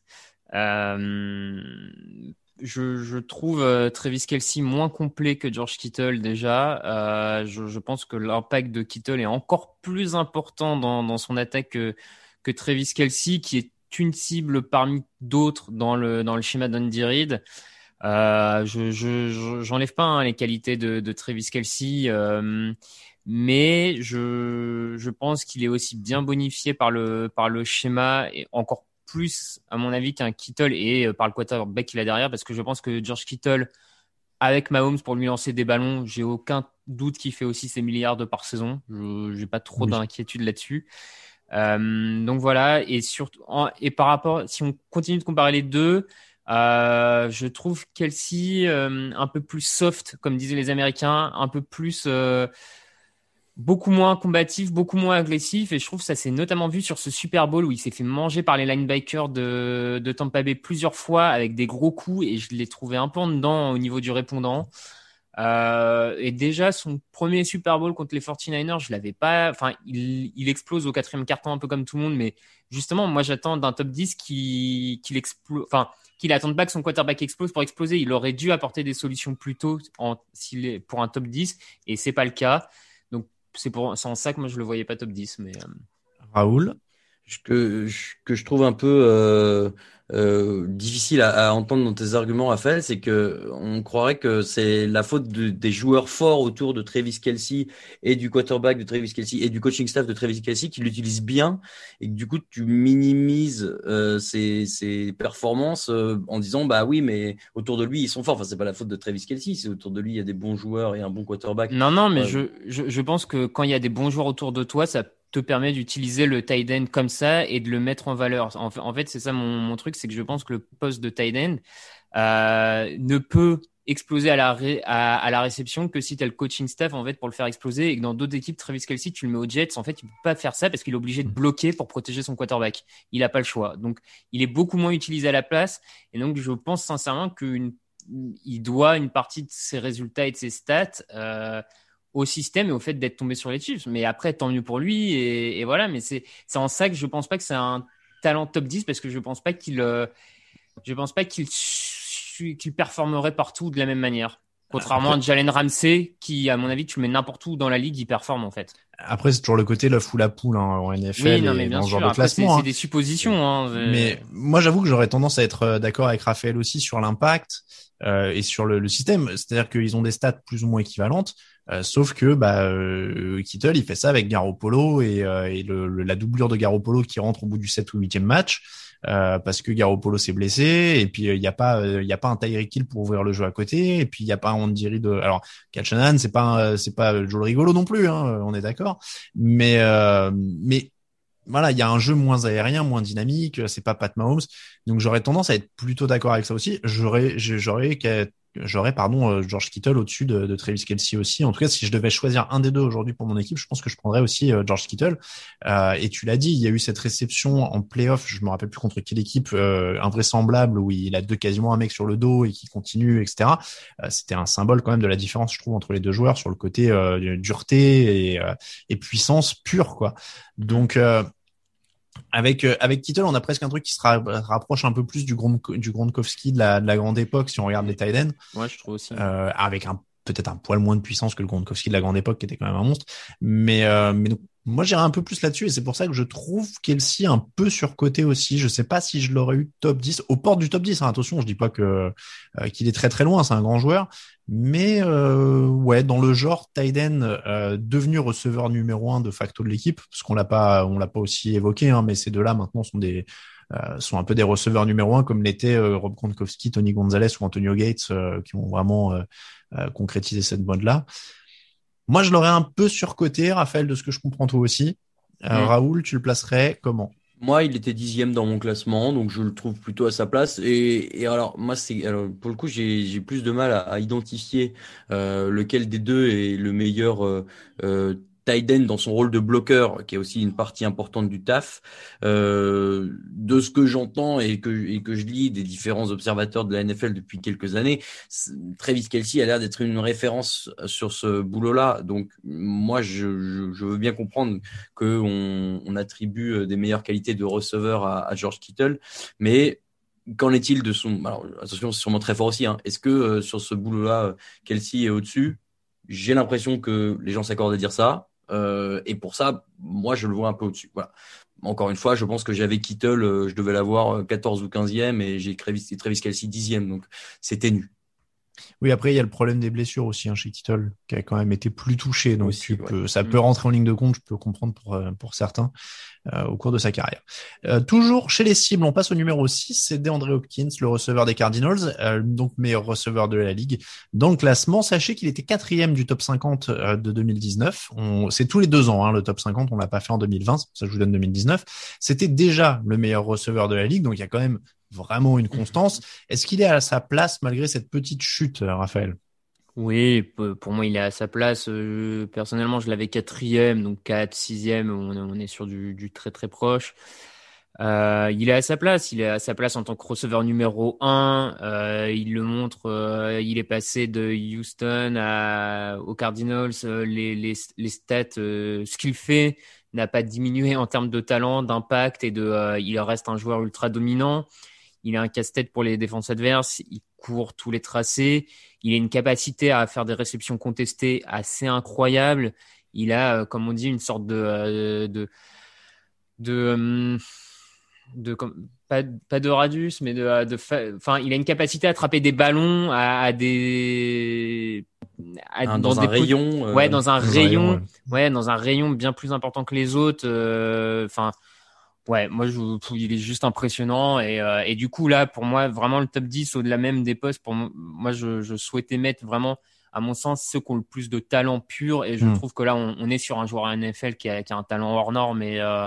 Je trouve Travis Kelce moins complet que George Kittle déjà. Je pense que l'impact de Kittle est encore plus important dans son attaque que Travis Kelce, qui est une cible parmi d'autres dans le schéma d'Andy Reid. J'enlève pas les qualités de Travis Kelce, mais je pense qu'il est aussi bien bonifié par le schéma et encore plus à mon avis qu'un Kittle et par le quarterback qu'il a derrière, parce que je pense que George Kittle avec Mahomes pour lui lancer des ballons, j'ai aucun doute qu'il fait aussi ses milliards de par saison. J'ai pas trop d'inquiétude là-dessus. Donc voilà, et surtout et par rapport, si on continue de comparer les deux, je trouve Kelce un peu plus soft, comme disaient les Américains, un peu plus beaucoup moins combatif, beaucoup moins agressif, et je trouve que ça s'est notamment vu sur ce Super Bowl où il s'est fait manger par les linebackers de Tampa Bay plusieurs fois avec des gros coups, et je l'ai trouvé un peu en dedans au niveau du répondant. Et déjà son premier Super Bowl contre les 49ers, je l'avais pas, enfin il explose au quatrième quart-temps un peu comme tout le monde, mais justement moi j'attends d'un top 10 qu'il explose, enfin qu'il attende pas que son quarterback explose pour exploser. Il aurait dû apporter des solutions plus tôt pour un top 10, et c'est pas le cas. Donc c'est en ça que moi je le voyais pas top 10, mais Raoul, que je trouve un peu difficile à entendre dans tes arguments, Raphaël, c'est que on croirait que c'est la faute des joueurs forts autour de Travis Kelce et du quarterback de Travis Kelce et du coaching staff de Travis Kelce qui l'utilisent bien, et que du coup tu minimises ses performances en disant bah oui mais autour de lui ils sont forts. Enfin c'est pas la faute de Travis Kelce, c'est autour de lui il y a des bons joueurs et un bon quarterback. non, mais je pense que quand il y a des bons joueurs autour de toi, ça te permet d'utiliser le tight end comme ça et de le mettre en valeur. En fait, c'est ça mon truc, c'est que je pense que le poste de tight end ne peut exploser à la réception que si tu as le coaching staff en fait pour le faire exploser, et que dans d'autres équipes, Travis Kelce, tu le mets aux Jets, en fait, il peut pas faire ça parce qu'il est obligé de bloquer pour protéger son quarterback. Il a pas le choix. Donc, il est beaucoup moins utilisé à la place, et donc je pense sincèrement qu'il doit une partie de ses résultats et de ses stats au système et au fait d'être tombé sur les Chiefs. Mais après, tant mieux pour lui. Et voilà, mais c'est en ça que je pense pas que c'est un talent top 10, parce que je pense pas qu'il performerait partout de la même manière. Contrairement à Jalen Ramsey, qui, à mon avis, tu le mets n'importe où dans la ligue, il performe en fait. Après, c'est toujours le côté l'œuf ou la poule en NFL, oui, non, mais et bien dans ce sûr. genre de Après, classement. C'est des suppositions. Mais moi, j'avoue que j'aurais tendance à être d'accord avec Raphaël aussi sur l'impact et sur le système. C'est-à-dire qu'ils ont des stats plus ou moins équivalentes, sauf que Kittle, il fait ça avec Garoppolo et la doublure de Garoppolo qui rentre au bout du 7 ou 8e match. Parce que Garoppolo s'est blessé, et puis il y a pas un Tyreek Hill pour ouvrir le jeu à côté, et puis il y a pas un Andy Reid alors Kyle Shanahan c'est pas Joe Rigolo non plus, hein, on est d'accord, mais voilà, il y a un jeu moins aérien, moins dynamique, c'est pas Pat Mahomes, donc j'aurais tendance à être plutôt d'accord avec ça aussi. J'aurais George Kittle au-dessus de Travis Kelce aussi. En tout cas, si je devais choisir un des deux aujourd'hui pour mon équipe, je pense que je prendrais aussi George Kittle. Et tu l'as dit, il y a eu cette réception en playoff, je me rappelle plus contre quelle équipe, invraisemblable, où il a quasiment un mec sur le dos et qui continue, etc. C'était un symbole quand même de la différence, je trouve, entre les deux joueurs sur le côté dureté et puissance pure, quoi. Donc avec Kittle, on a presque un truc qui se rapproche un peu plus du Gronkowski de la grande époque, si on regarde les tight ends. Ouais, je trouve aussi. Avec peut-être un poil moins de puissance que le Gronkowski de la grande époque, qui était quand même un monstre. Mais donc, moi, j'irais un peu plus là-dessus, et c'est pour ça que je trouve Kelce un peu surcoté aussi. Je sais pas si je l'aurais eu top 10, aux portes du top 10. Hein. Attention, je dis pas qu'il est très très loin, c'est un grand joueur. Mais ouais, dans le genre tight end devenu receveur numéro 1 de facto de l'équipe, parce qu'on l'a pas aussi évoqué, hein, mais ces deux-là maintenant sont un peu des receveurs numéro 1, comme l'était Rob Gronkowski, Tony Gonzalez ou Antonio Gates, qui ont vraiment concrétisé cette mode-là. Moi, je l'aurais un peu surcoté, Raphaël, de ce que je comprends toi aussi. Raoul, tu le placerais comment ? Moi, il était 10e dans mon classement, donc je le trouve plutôt à sa place. Et alors, moi, pour le coup, j'ai plus de mal à identifier lequel des deux est le meilleur tight end dans son rôle de bloqueur, qui est aussi une partie importante du taf. De ce que j'entends et que je lis des différents observateurs de la NFL depuis quelques années, Travis Kelce a l'air d'être une référence sur ce boulot-là. Donc moi, je veux bien comprendre que on attribue des meilleures qualités de receveur à George Kittle, mais qu'en est-il de son... Alors attention, c'est sûrement très fort aussi, hein. Est-ce que sur ce boulot-là, Kelce est au-dessus? J'ai l'impression que les gens s'accordent à dire ça. Et pour ça, moi, je le vois un peu au-dessus. Voilà. encore une fois, je pense que j'avais Kittle, je devais l'avoir 14 ou 15e et j'ai Travis Kelce 10e, donc c'est ténu. Oui, après, il y a le problème des blessures aussi chez Kittle, qui a quand même été plus touché. Donc, aussi, ça peut rentrer en ligne de compte, je peux comprendre pour certains, au cours de sa carrière. Toujours chez les cibles, on passe au numéro 6, c'est DeAndre Hopkins, le receveur des Cardinals, donc meilleur receveur de la ligue. Dans le classement, sachez qu'il était 4e du top 50 de 2019. C'est tous les 2 ans, le top 50, on l'a pas fait en 2020, c'est pour ça que je vous donne 2019. C'était déjà le meilleur receveur de la ligue, donc il y a quand même vraiment une constance. Est-ce qu'il est à sa place malgré cette petite chute, Raphaël? Oui, pour moi, il est à sa place. Personnellement, je l'avais 4e, donc 4, 6e, on est sur du très très proche. Il est à sa place. Il est à sa place en tant que receveur numéro 1. Il le montre. Il est passé de Houston aux Cardinals. Les stats, ce qu'il fait n'a pas diminué en termes de talent, d'impact et il reste un joueur ultra dominant. Il a un casse-tête pour les défenses adverses. Il court tous les tracés. Il a une capacité à faire des réceptions contestées assez incroyable. Il a, comme on dit, une sorte pas de radius, mais il a une capacité à attraper des ballons dans un rayon. Dans un rayon bien plus important que les autres. Ouais, moi, il est juste impressionnant et du coup là, pour moi, vraiment le top 10 au-delà même des postes. Pour moi, je souhaitais mettre vraiment, à mon sens, ceux qui ont le plus de talent pur et je trouve que là, on est sur un joueur NFL qui a un talent hors norme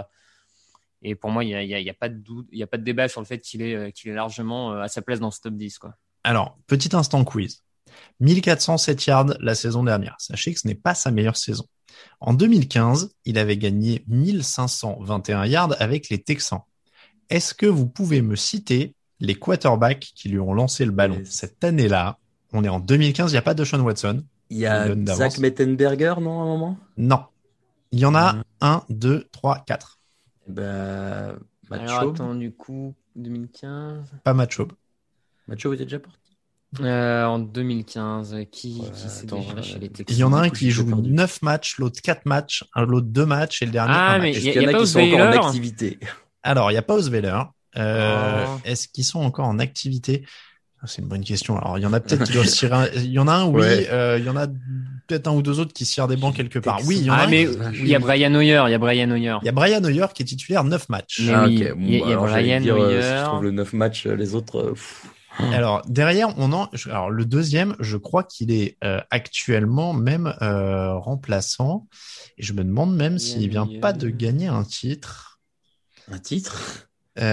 et pour moi, il y a pas de doute, il y a pas de débat sur le fait qu'il est largement à sa place dans ce top 10 quoi. Alors, petit instant quiz. 1407 yards la saison dernière. Sachez que ce n'est pas sa meilleure saison. En 2015, il avait gagné 1521 yards avec les Texans. Est-ce que vous pouvez me citer les quarterbacks qui lui ont lancé le ballon cette année-là? On est en 2015, il n'y a pas de Sean Watson. Il y a Zach Mettenberger, non, à un moment? Non. Il y en a 1, 2, 3, 4. Matt Alors, Schaub. attends, du coup, 2015. Pas Matt Schaub. Matt Schaub était déjà parti. En 2015, qui s'est déjà chez les Texans? Il y en a un qui joue 9 matchs, l'autre 4 matchs, l'autre 2 matchs et le dernier 1 match. Mais Est-ce qu'il y en a qui sont encore en activité? Alors, il n'y a pas Osweiler. Est-ce qu'ils sont encore en activité? C'est une bonne question. Alors, il y en a peut-être qui doivent se tirer il y en a un, oui. Il y en a peut-être un ou deux autres qui se tirent des bancs quelque part. Oui, il y en a un. Mais il y a Brian Hoyer. Il y a Brian Hoyer qui est titulaire 9 matchs. Il y a Brian Hoyer. Si je trouve le 9 matchs, les autres... Alors, derrière, alors, le deuxième, je crois qu'il est actuellement même remplaçant. Et je me demande même s'il vient pas de gagner un titre. Un titre?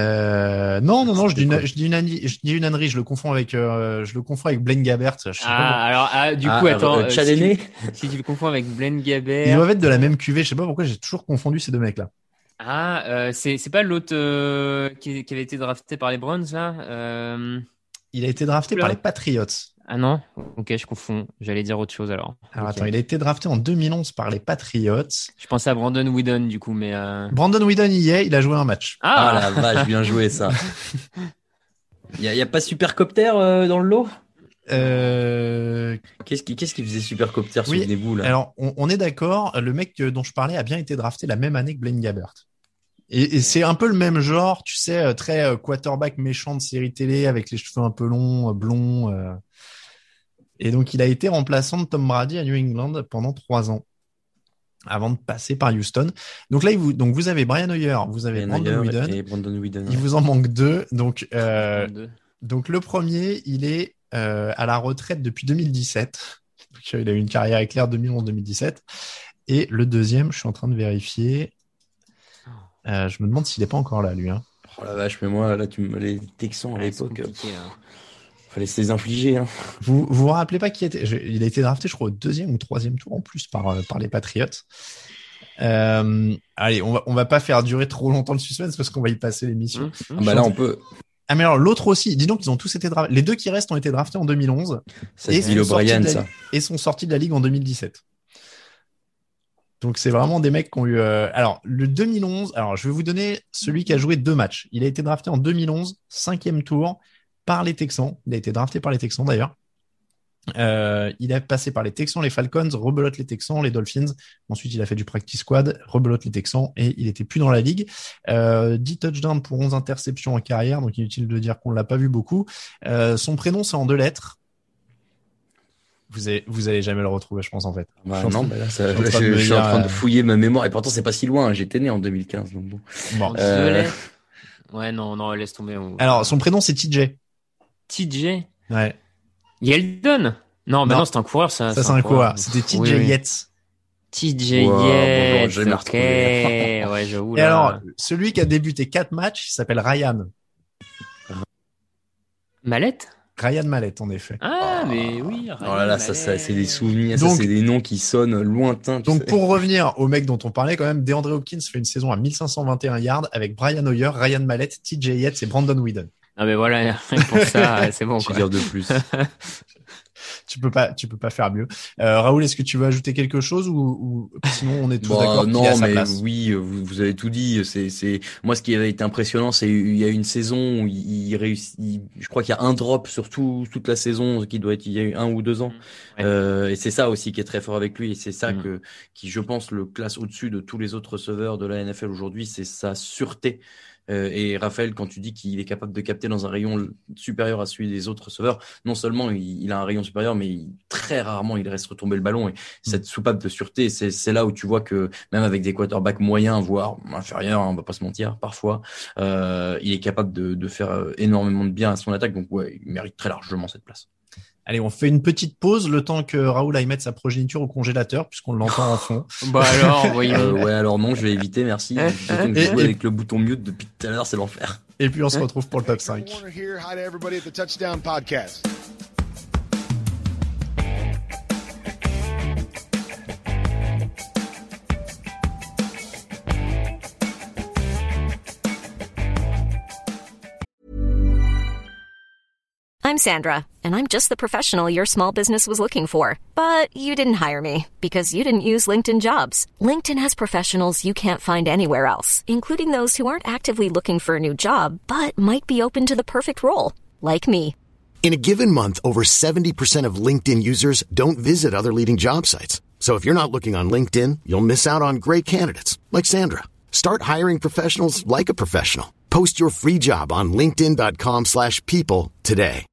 Non, je dis une ânerie, je le confonds avec Blaine Gabbert. Attends, Chalamet. Si tu le confonds avec Blaine Gabbert. Ils doivent être de la même cuvée, je sais pas pourquoi j'ai toujours confondu ces deux mecs-là. C'est pas l'autre qui avait été drafté par les Browns là. Il a été drafté par les Patriots. Ah non? Ok, je confonds. J'allais dire autre chose alors. Attends, il a été drafté en 2011 par les Patriots. Je pensais à Brandon Whedon du coup, mais... Brandon Whedon y est, il a joué un match. Ah la vache, bien joué ça. Y a pas Supercopter dans le lot? Qu'est-ce qui faisait Supercopter, souvenez-vous là? Alors, on est d'accord, le mec dont je parlais a bien été drafté la même année que Blaine Gabbert. Et c'est un peu le même genre, tu sais, très quarterback méchant de série télé avec les cheveux un peu longs, blonds. Et donc, il a été remplaçant de Tom Brady à New England pendant 3 ans avant de passer par Houston. Donc là, vous avez Brian Hoyer, vous avez Brandon Whedon. Il vous en manque 2. Donc le premier, il est à la retraite depuis 2017. Donc, il a eu une carrière éclair 2011-2017. Et le deuxième, je suis en train de vérifier. Je me demande s'il n'est pas encore là, lui. Hein. Oh la vache, mais moi, là, les Texans à l'époque, fallait se les infliger. Hein. Vous rappelez pas qui était? Il a été drafté, je crois, au 2e ou 3e tour en plus par les Patriots. Allez, on va pas faire durer trop longtemps le suspense parce qu'on va y passer l'émission. Là, on peut. Ah mais alors l'autre aussi, dis donc ils ont tous été draftés. Les deux qui restent ont été draftés en 2011 et sont sortis de la ligue en 2017. Donc, c'est vraiment des mecs qui ont eu... Alors, le 2011... Alors, je vais vous donner celui qui a joué 2 matchs. Il a été drafté en 2011, 5e tour, par les Texans. Il a été drafté par les Texans, d'ailleurs. Il est passé par les Texans, les Falcons, rebelote les Texans, les Dolphins. Ensuite, il a fait du practice squad, rebelote les Texans et il était plus dans la ligue. 10 touchdowns pour 11 interceptions en carrière, donc inutile de dire qu'on l'a pas vu beaucoup. Son prénom, c'est en 2 lettres. Vous allez jamais le retrouver, je pense, en fait. Là, je suis en train de fouiller ma mémoire et pourtant c'est pas si loin. Hein. J'étais né en 2015, donc bon. Ouais, non, laisse tomber. Alors, son prénom, c'est TJ. TJ? Ouais. Yeldon? Non, non, c'est un coureur, ça. Ça, c'est un coureur. C'était TJ Yates. TJ Yates. Ok. Ouais, j'avoue. Et alors, celui qui a débuté 4 matchs, il s'appelle Ryan. Mallette? Ryan Mallett, en effet. Ah, mais oui. Oh là là, ça, c'est des souvenirs, donc, ça, c'est des noms qui sonnent lointains. Donc, pour revenir au mec dont on parlait quand même, DeAndre Hopkins fait une saison à 1521 yards avec Brian Hoyer, Ryan Mallett, TJ Yates et Brandon Whedon. Ah, mais voilà, pour ça, c'est bon, quoi. Dire de plus. Tu peux pas faire mieux. Raoul, est-ce que tu veux ajouter quelque chose ou sinon on est tous d'accord qu'il est à sa place? Oui, vous avez tout dit. C'est moi ce qui avait été impressionnant, c'est il y a une saison où il réussit. Je crois qu'il y a un drop sur toute la saison qui doit être il y a eu 1 ou 2 ans. Ouais. Et c'est ça aussi qui est très fort avec lui et c'est ça qui je pense le classe au-dessus de tous les autres receveurs de la NFL aujourd'hui, c'est sa sûreté. Et Raphaël, quand tu dis qu'il est capable de capter dans un rayon supérieur à celui des autres receveurs, non seulement il a un rayon supérieur, mais très rarement il reste retomber le ballon. Et cette soupape de sûreté, c'est là où tu vois que même avec des quarterbacks moyens, voire inférieurs, on va pas se mentir, parfois, il est capable de faire énormément de bien à son attaque. Donc ouais, il mérite très largement cette place. Allez, on fait une petite pause, le temps que Raoul aille mettre sa progéniture au congélateur, puisqu'on l'entend en fond. Bah alors, voyons. Ouais, alors non, je vais éviter, merci. Je joue avec le bouton mute depuis tout à l'heure, c'est l'enfer. Et puis on se retrouve pour le top 5. I'm Sandra, and I'm just the professional your small business was looking for. But you didn't hire me because you didn't use LinkedIn Jobs. LinkedIn has professionals you can't find anywhere else, including those who aren't actively looking for a new job, but might be open to the perfect role, like me. In a given month, over 70% of LinkedIn users don't visit other leading job sites. So if you're not looking on LinkedIn, you'll miss out on great candidates, like Sandra. Start hiring professionals like a professional. Post your free job on linkedin.com/people today.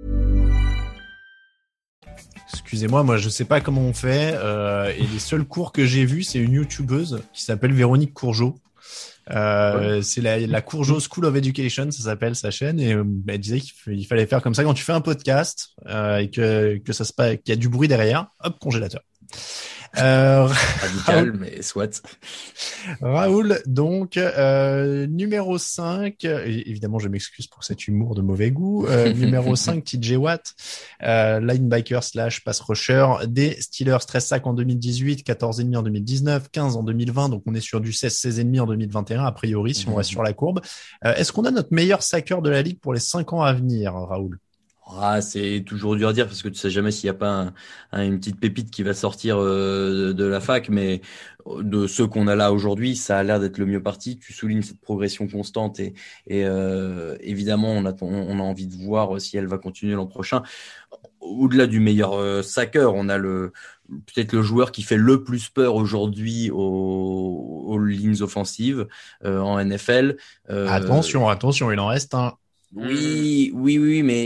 Excusez-moi, moi je sais pas comment on fait et les seuls cours que j'ai vus, c'est une youtubeuse qui s'appelle Véronique Courgeot. C'est la Courgeot School of Education, ça s'appelle sa chaîne et elle disait qu'il fallait faire comme ça quand tu fais un podcast et que ça se passe, qu'il y a du bruit derrière, hop, congélateur. Radical, mais soit. Raoul, donc numéro 5, évidemment je m'excuse pour cet humour de mauvais goût, numéro 5 TJ Watt, linebacker / pass rusher des Steelers, 13 sacs en 2018, 14,5 en 2019, 15 en 2020, donc on est sur du 16,5 en 2021 a priori si on reste sur la courbe. Est-ce qu'on a notre meilleur saqueur de la ligue pour les 5 ans à venir, Raoul? Ah, c'est toujours dur à dire parce que tu sais jamais s'il y a pas une petite pépite qui va sortir de la fac, mais de ceux qu'on a là aujourd'hui, ça a l'air d'être le mieux parti. Tu soulignes cette progression constante et évidemment on a envie de voir si elle va continuer l'an prochain. Au-delà du meilleur saqueur, on a peut-être le joueur qui fait le plus peur aujourd'hui aux lignes offensives en NFL. Attention, il en reste un. Oui, mais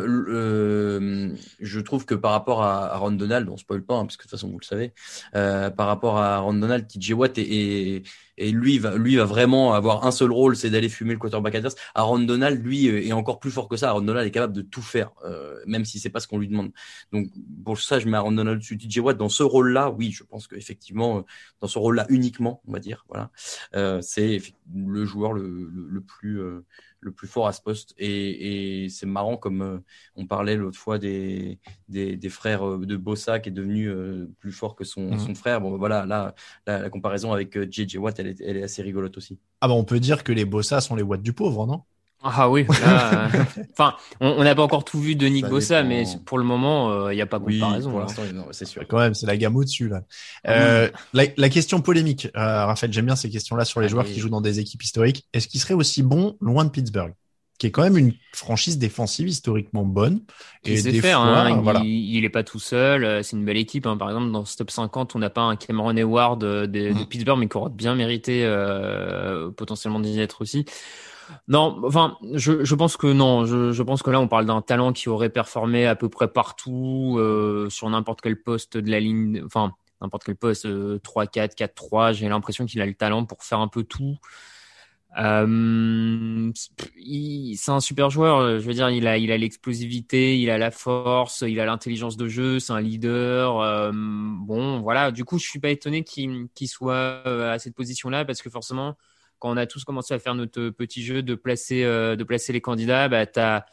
je trouve que par rapport à Aaron Donald, on spoil pas, parce que de toute façon vous le savez, par rapport à Aaron Donald, TJ Watt et lui va vraiment avoir un seul rôle, c'est d'aller fumer le quarterback adverse. Aaron Donald, lui, est encore plus fort que ça. Aaron Donald est capable de tout faire, même si c'est pas ce qu'on lui demande. Donc pour ça, je mets Aaron Donald dessus TJ Watt dans ce rôle-là. Oui, je pense qu'effectivement, dans ce rôle-là uniquement, on va dire, voilà, c'est le joueur le plus fort à ce poste et c'est marrant comme on parlait l'autre fois des frères de Bosa qui est devenu plus fort que son frère. Bon voilà, là la comparaison avec JJ Watt elle est assez rigolote aussi. Ah bah on peut dire que les Bosa sont les Watt du pauvre, non? Ah oui, là, enfin, on n'a pas encore tout vu de Nick Bosa, mais pour le moment, il n'y a pas comparaison. Pour l'instant, non, c'est sûr. Quand même, c'est la gamme au-dessus, là. La question polémique, Raphaël, j'aime bien ces questions-là sur les joueurs qui jouent dans des équipes historiques. Est-ce qu'ils seraient aussi bons loin de Pittsburgh? qui est quand même une franchise défensive historiquement bonne. Et des fois, voilà. Il est pas tout seul. C'est une belle équipe. Par exemple, dans ce top 50, on n'a pas un Cameron Hayward de Pittsburgh, mais qui aurait bien mérité potentiellement d'y être aussi. Non, enfin, je pense que non. Je pense que là, on parle d'un talent qui aurait performé à peu près partout, sur n'importe quel poste de la ligne, enfin, n'importe quel poste, 3-4, 4-3. J'ai l'impression qu'il a le talent pour faire un peu tout. C'est un super joueur. Je veux dire, il a l'explosivité, il a la force, il a l'intelligence de jeu, c'est un leader. Bon, voilà. Du coup, je suis pas étonné qu'il soit à cette position-là, parce que forcément, quand on a tous commencé à faire notre petit jeu de placer les candidats, bah t'as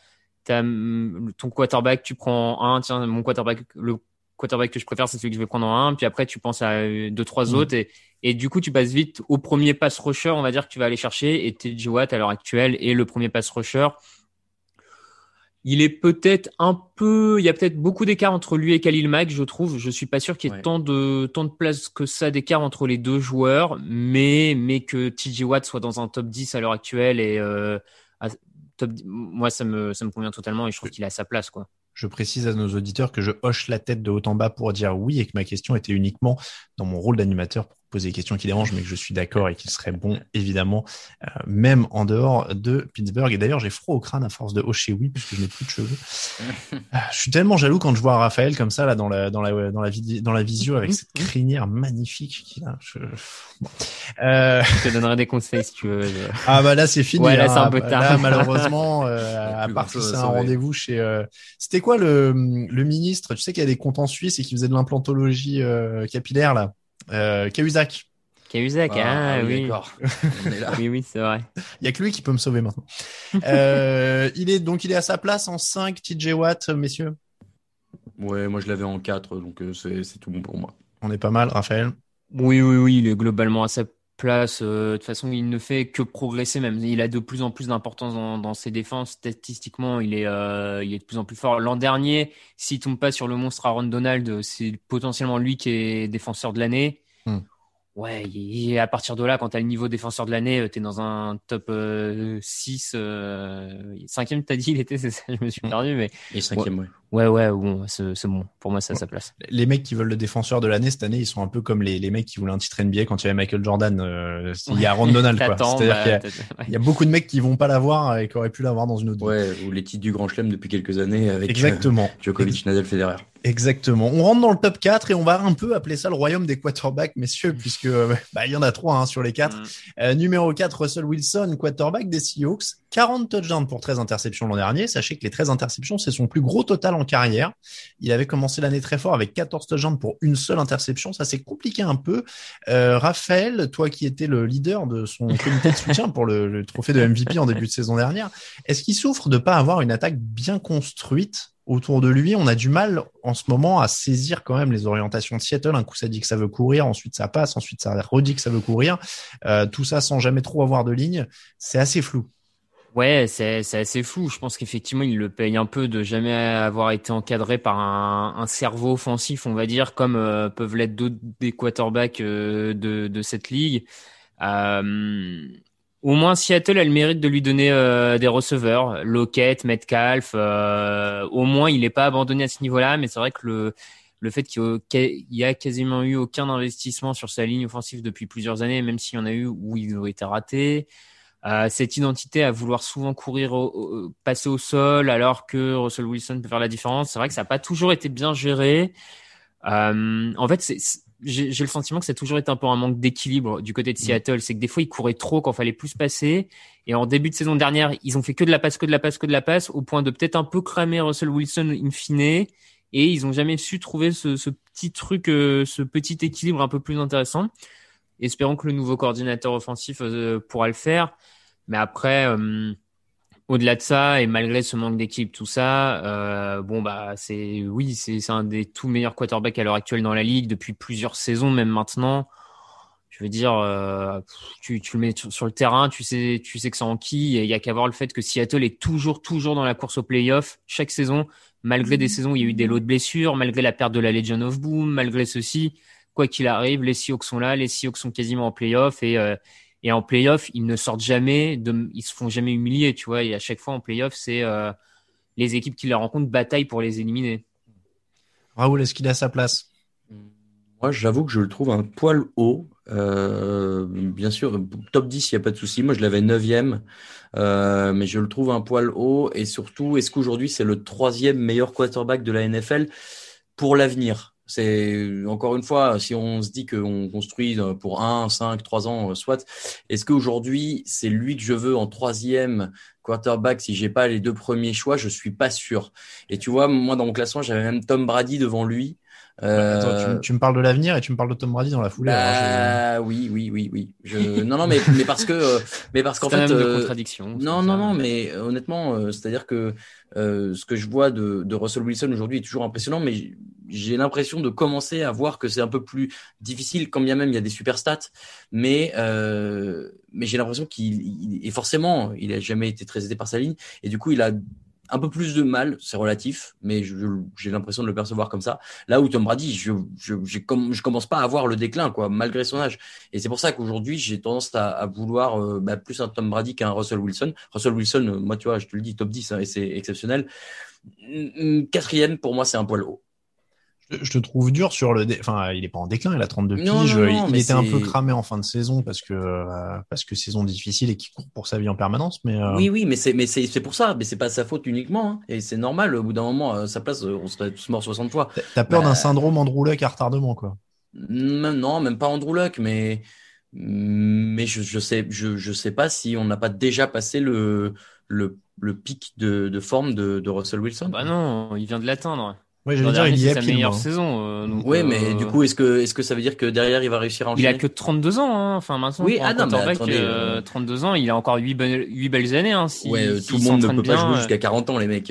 ton quarterback, tu prends un. Tiens, mon quarterback, le quarterback que je préfère, c'est celui que je vais prendre en un. Puis après, tu penses à 2-3 autres et du coup, tu passes vite au premier pass rusher, on va dire, que tu vas aller chercher. Et TJ Watt, à l'heure actuelle, est le premier pass rusher. Il est peut-être il y a peut-être beaucoup d'écart entre lui et Khalil Mack, je trouve. Je suis pas sûr qu'il y ait tant de place que ça d'écart entre les deux joueurs, mais que TJ Watt soit dans un top 10 à l'heure actuelle et moi, ça me convient totalement et je trouve qu'il a sa place, quoi. Je précise à nos auditeurs que je hoche la tête de haut en bas pour dire oui et que ma question était uniquement dans mon rôle d'animateur pour poser des questions qui dérangent, mais que je suis d'accord et qu'il serait bon, évidemment, même en dehors de Pittsburgh. Et d'ailleurs, j'ai froid au crâne à force de hocher oui, puisque je n'ai plus de cheveux. Je suis tellement jaloux quand je vois Raphaël comme ça, là, dans la visio, avec cette crinière magnifique qu'il a. Bon. Je te donnerai des conseils si tu veux. Ah, bah là, c'est fini. Ouais, là, c'est un peu tard. Là, malheureusement, à part si c'est un rendez-vous chez, c'était quoi le ministre? Tu sais qu'il y a des comptes en Suisse et qui faisait de l'implantologie, capillaire, là. Cahuzac. Cahuzac, oui. D'accord. On est là. Oui, c'est vrai. Il y a que lui qui peut me sauver maintenant. Il est à sa place en 5, TJ Watt, messieurs. Ouais, moi je l'avais en 4, donc c'est tout bon pour moi. On est pas mal, Raphaël. Oui, il est globalement à sa place. De toute façon, il ne fait que progresser même. Il a de plus en plus d'importance dans ses défenses. Statistiquement, il est de plus en plus fort. L'an dernier, s'il tombe pas sur le monstre Aaron Donald, c'est potentiellement lui qui est défenseur de l'année. Ouais, et à partir de là, quand t'as le niveau défenseur de l'année, t'es dans un top 6, 5e, t'as dit, il était, c'est ça, je me suis perdu, mais. Et 5e, ouais, bon, c'est bon. Pour moi, ça a sa place. Les mecs qui veulent le défenseur de l'année cette année, ils sont un peu comme les mecs qui voulaient un titre NBA quand il y avait Michael Jordan. Il y a Aaron Donald, quoi. C'est-à-dire qu'il y a beaucoup de mecs qui vont pas l'avoir et qui auraient pu l'avoir dans une autre. Ouais, ou les titres du Grand Chelem depuis quelques années avec exactement. Djokovic, Nadal, Federer. Exactement. On rentre dans le top 4 et on va un peu appeler ça le royaume des quarterbacks, messieurs, puisque il y en a 3 sur les 4. Numéro 4, Russell Wilson, quarterback des Seahawks. 40 touchdowns pour 13 interceptions l'an dernier. Sachez que les 13 interceptions, c'est son plus gros total en carrière. Il avait commencé l'année très fort avec 14 touchdowns pour une seule interception. Ça s'est compliqué un peu. Raphaël, toi qui étais le leader de son comité de soutien pour le trophée de MVP en début de saison dernière, est-ce qu'il souffre de pas avoir une attaque bien construite autour de lui? On a du mal en ce moment à saisir quand même les orientations de Seattle. Un coup, ça dit que ça veut courir, ensuite ça passe, ensuite ça redit que ça veut courir. Tout ça sans jamais trop avoir de ligne. C'est assez flou. Ouais, c'est assez flou. Je pense qu'effectivement, il le paye un peu de jamais avoir été encadré par un cerveau offensif, on va dire, comme peuvent l'être d'autres des quarterbacks de cette ligue. Au moins, Seattle a le mérite de lui donner des receveurs, Lockett, Metcalf. Au moins, il n'est pas abandonné à ce niveau-là, mais c'est vrai que le fait qu'il y a quasiment eu aucun investissement sur sa ligne offensive depuis plusieurs années, même s'il y en a eu où ils ont été ratés. Cette identité à vouloir souvent courir, passer au sol, alors que Russell Wilson peut faire la différence. C'est vrai que ça n'a pas toujours été bien géré. En fait, j'ai le sentiment que ça a toujours été un peu un manque d'équilibre du côté de Seattle. C'est que des fois, ils couraient trop quand il fallait plus passer. Et en début de saison dernière, ils ont fait que de la passe, au point de peut-être un peu cramer Russell Wilson in fine. Et ils ont jamais su trouver ce petit truc, ce petit équilibre un peu plus intéressant. Espérons que le nouveau coordinateur offensif pourra le faire. Mais après, au-delà de ça, et malgré ce manque d'équipe, tout ça, c'est un des tout meilleurs quarterbacks à l'heure actuelle dans la ligue depuis plusieurs saisons, même maintenant. Je veux dire, tu le mets sur le terrain, tu sais que c'est en qui. Il y a qu'à voir le fait que Seattle est toujours dans la course aux playoffs chaque saison, malgré des saisons où il y a eu des lots de blessures, malgré la perte de la Legion of Boom, malgré ceci. Quoi qu'il arrive, les Seahawks sont là, les Seahawks sont quasiment en playoff et Et en playoff, ils ne sortent jamais, ils se font jamais humilier, tu vois. Et à chaque fois en playoff, c'est les équipes qui les rencontrent bataillent pour les éliminer. Raoul, est-ce qu'il a sa place? Moi, j'avoue que je le trouve un poil haut. Bien sûr, top 10, il n'y a pas de souci. Moi, je l'avais 9e, mais je le trouve un poil haut. Et surtout, est-ce qu'aujourd'hui, c'est le 3e meilleur quarterback de la NFL pour l'avenir? C'est encore une fois, si on se dit qu'on construit pour 1, 5, 3 ans, soit, est-ce qu'aujourd'hui, c'est lui que je veux en 3e quarterback si j'ai pas les 2 premiers choix? Je suis pas sûr. Et tu vois, moi, dans mon classement, j'avais même Tom Brady devant lui. Attends, tu me parles de l'avenir et tu me parles de Tom Brady dans la foulée. Oui. Non, mais parce qu'en fait, de contradiction. Non, mais honnêtement, c'est-à-dire que ce que je vois de Russell Wilson aujourd'hui est toujours impressionnant, mais j'ai l'impression de commencer à voir que c'est un peu plus difficile, quand bien même il y a des super stats, mais j'ai l'impression et forcément, il a jamais été très aidé par sa ligne, et du coup, il a un peu plus de mal, c'est relatif, mais j'ai l'impression de le percevoir comme ça. Là où Tom Brady, je commence pas à voir le déclin, quoi, malgré son âge. Et c'est pour ça qu'aujourd'hui, j'ai tendance à vouloir plus un Tom Brady qu'un Russell Wilson. Russell Wilson, moi, tu vois, je te le dis, top 10, hein, et c'est exceptionnel. 4e, pour moi, c'est un poil haut. Je te trouve dur sur enfin, il est pas en déclin, il a 32 piges. Non, il était un peu cramé en fin de saison parce que saison difficile et qu'il court pour sa vie en permanence, mais Oui, mais c'est pour ça, mais c'est pas sa faute uniquement, hein. Et c'est normal, au bout d'un moment, sa place, on serait tous morts 60 fois. T'as peur d'un syndrome Andrew Luck à retardement, quoi. Non, même pas Andrew Luck, mais je sais pas si on n'a pas déjà passé le pic de forme de Russell Wilson. Bah non, il vient de l'atteindre. Ouais, j'allais dire, il y est sa meilleure saison. Oui, mais du coup, est-ce que ça veut dire que derrière, il va réussir à enchaîner? Il a que 32 ans, hein. Enfin, maintenant, oui, non, mais attendez, 32 ans, il a encore 8 belles années, hein. Tout le monde ne peut pas jouer jusqu'à 40 ans, les mecs. tout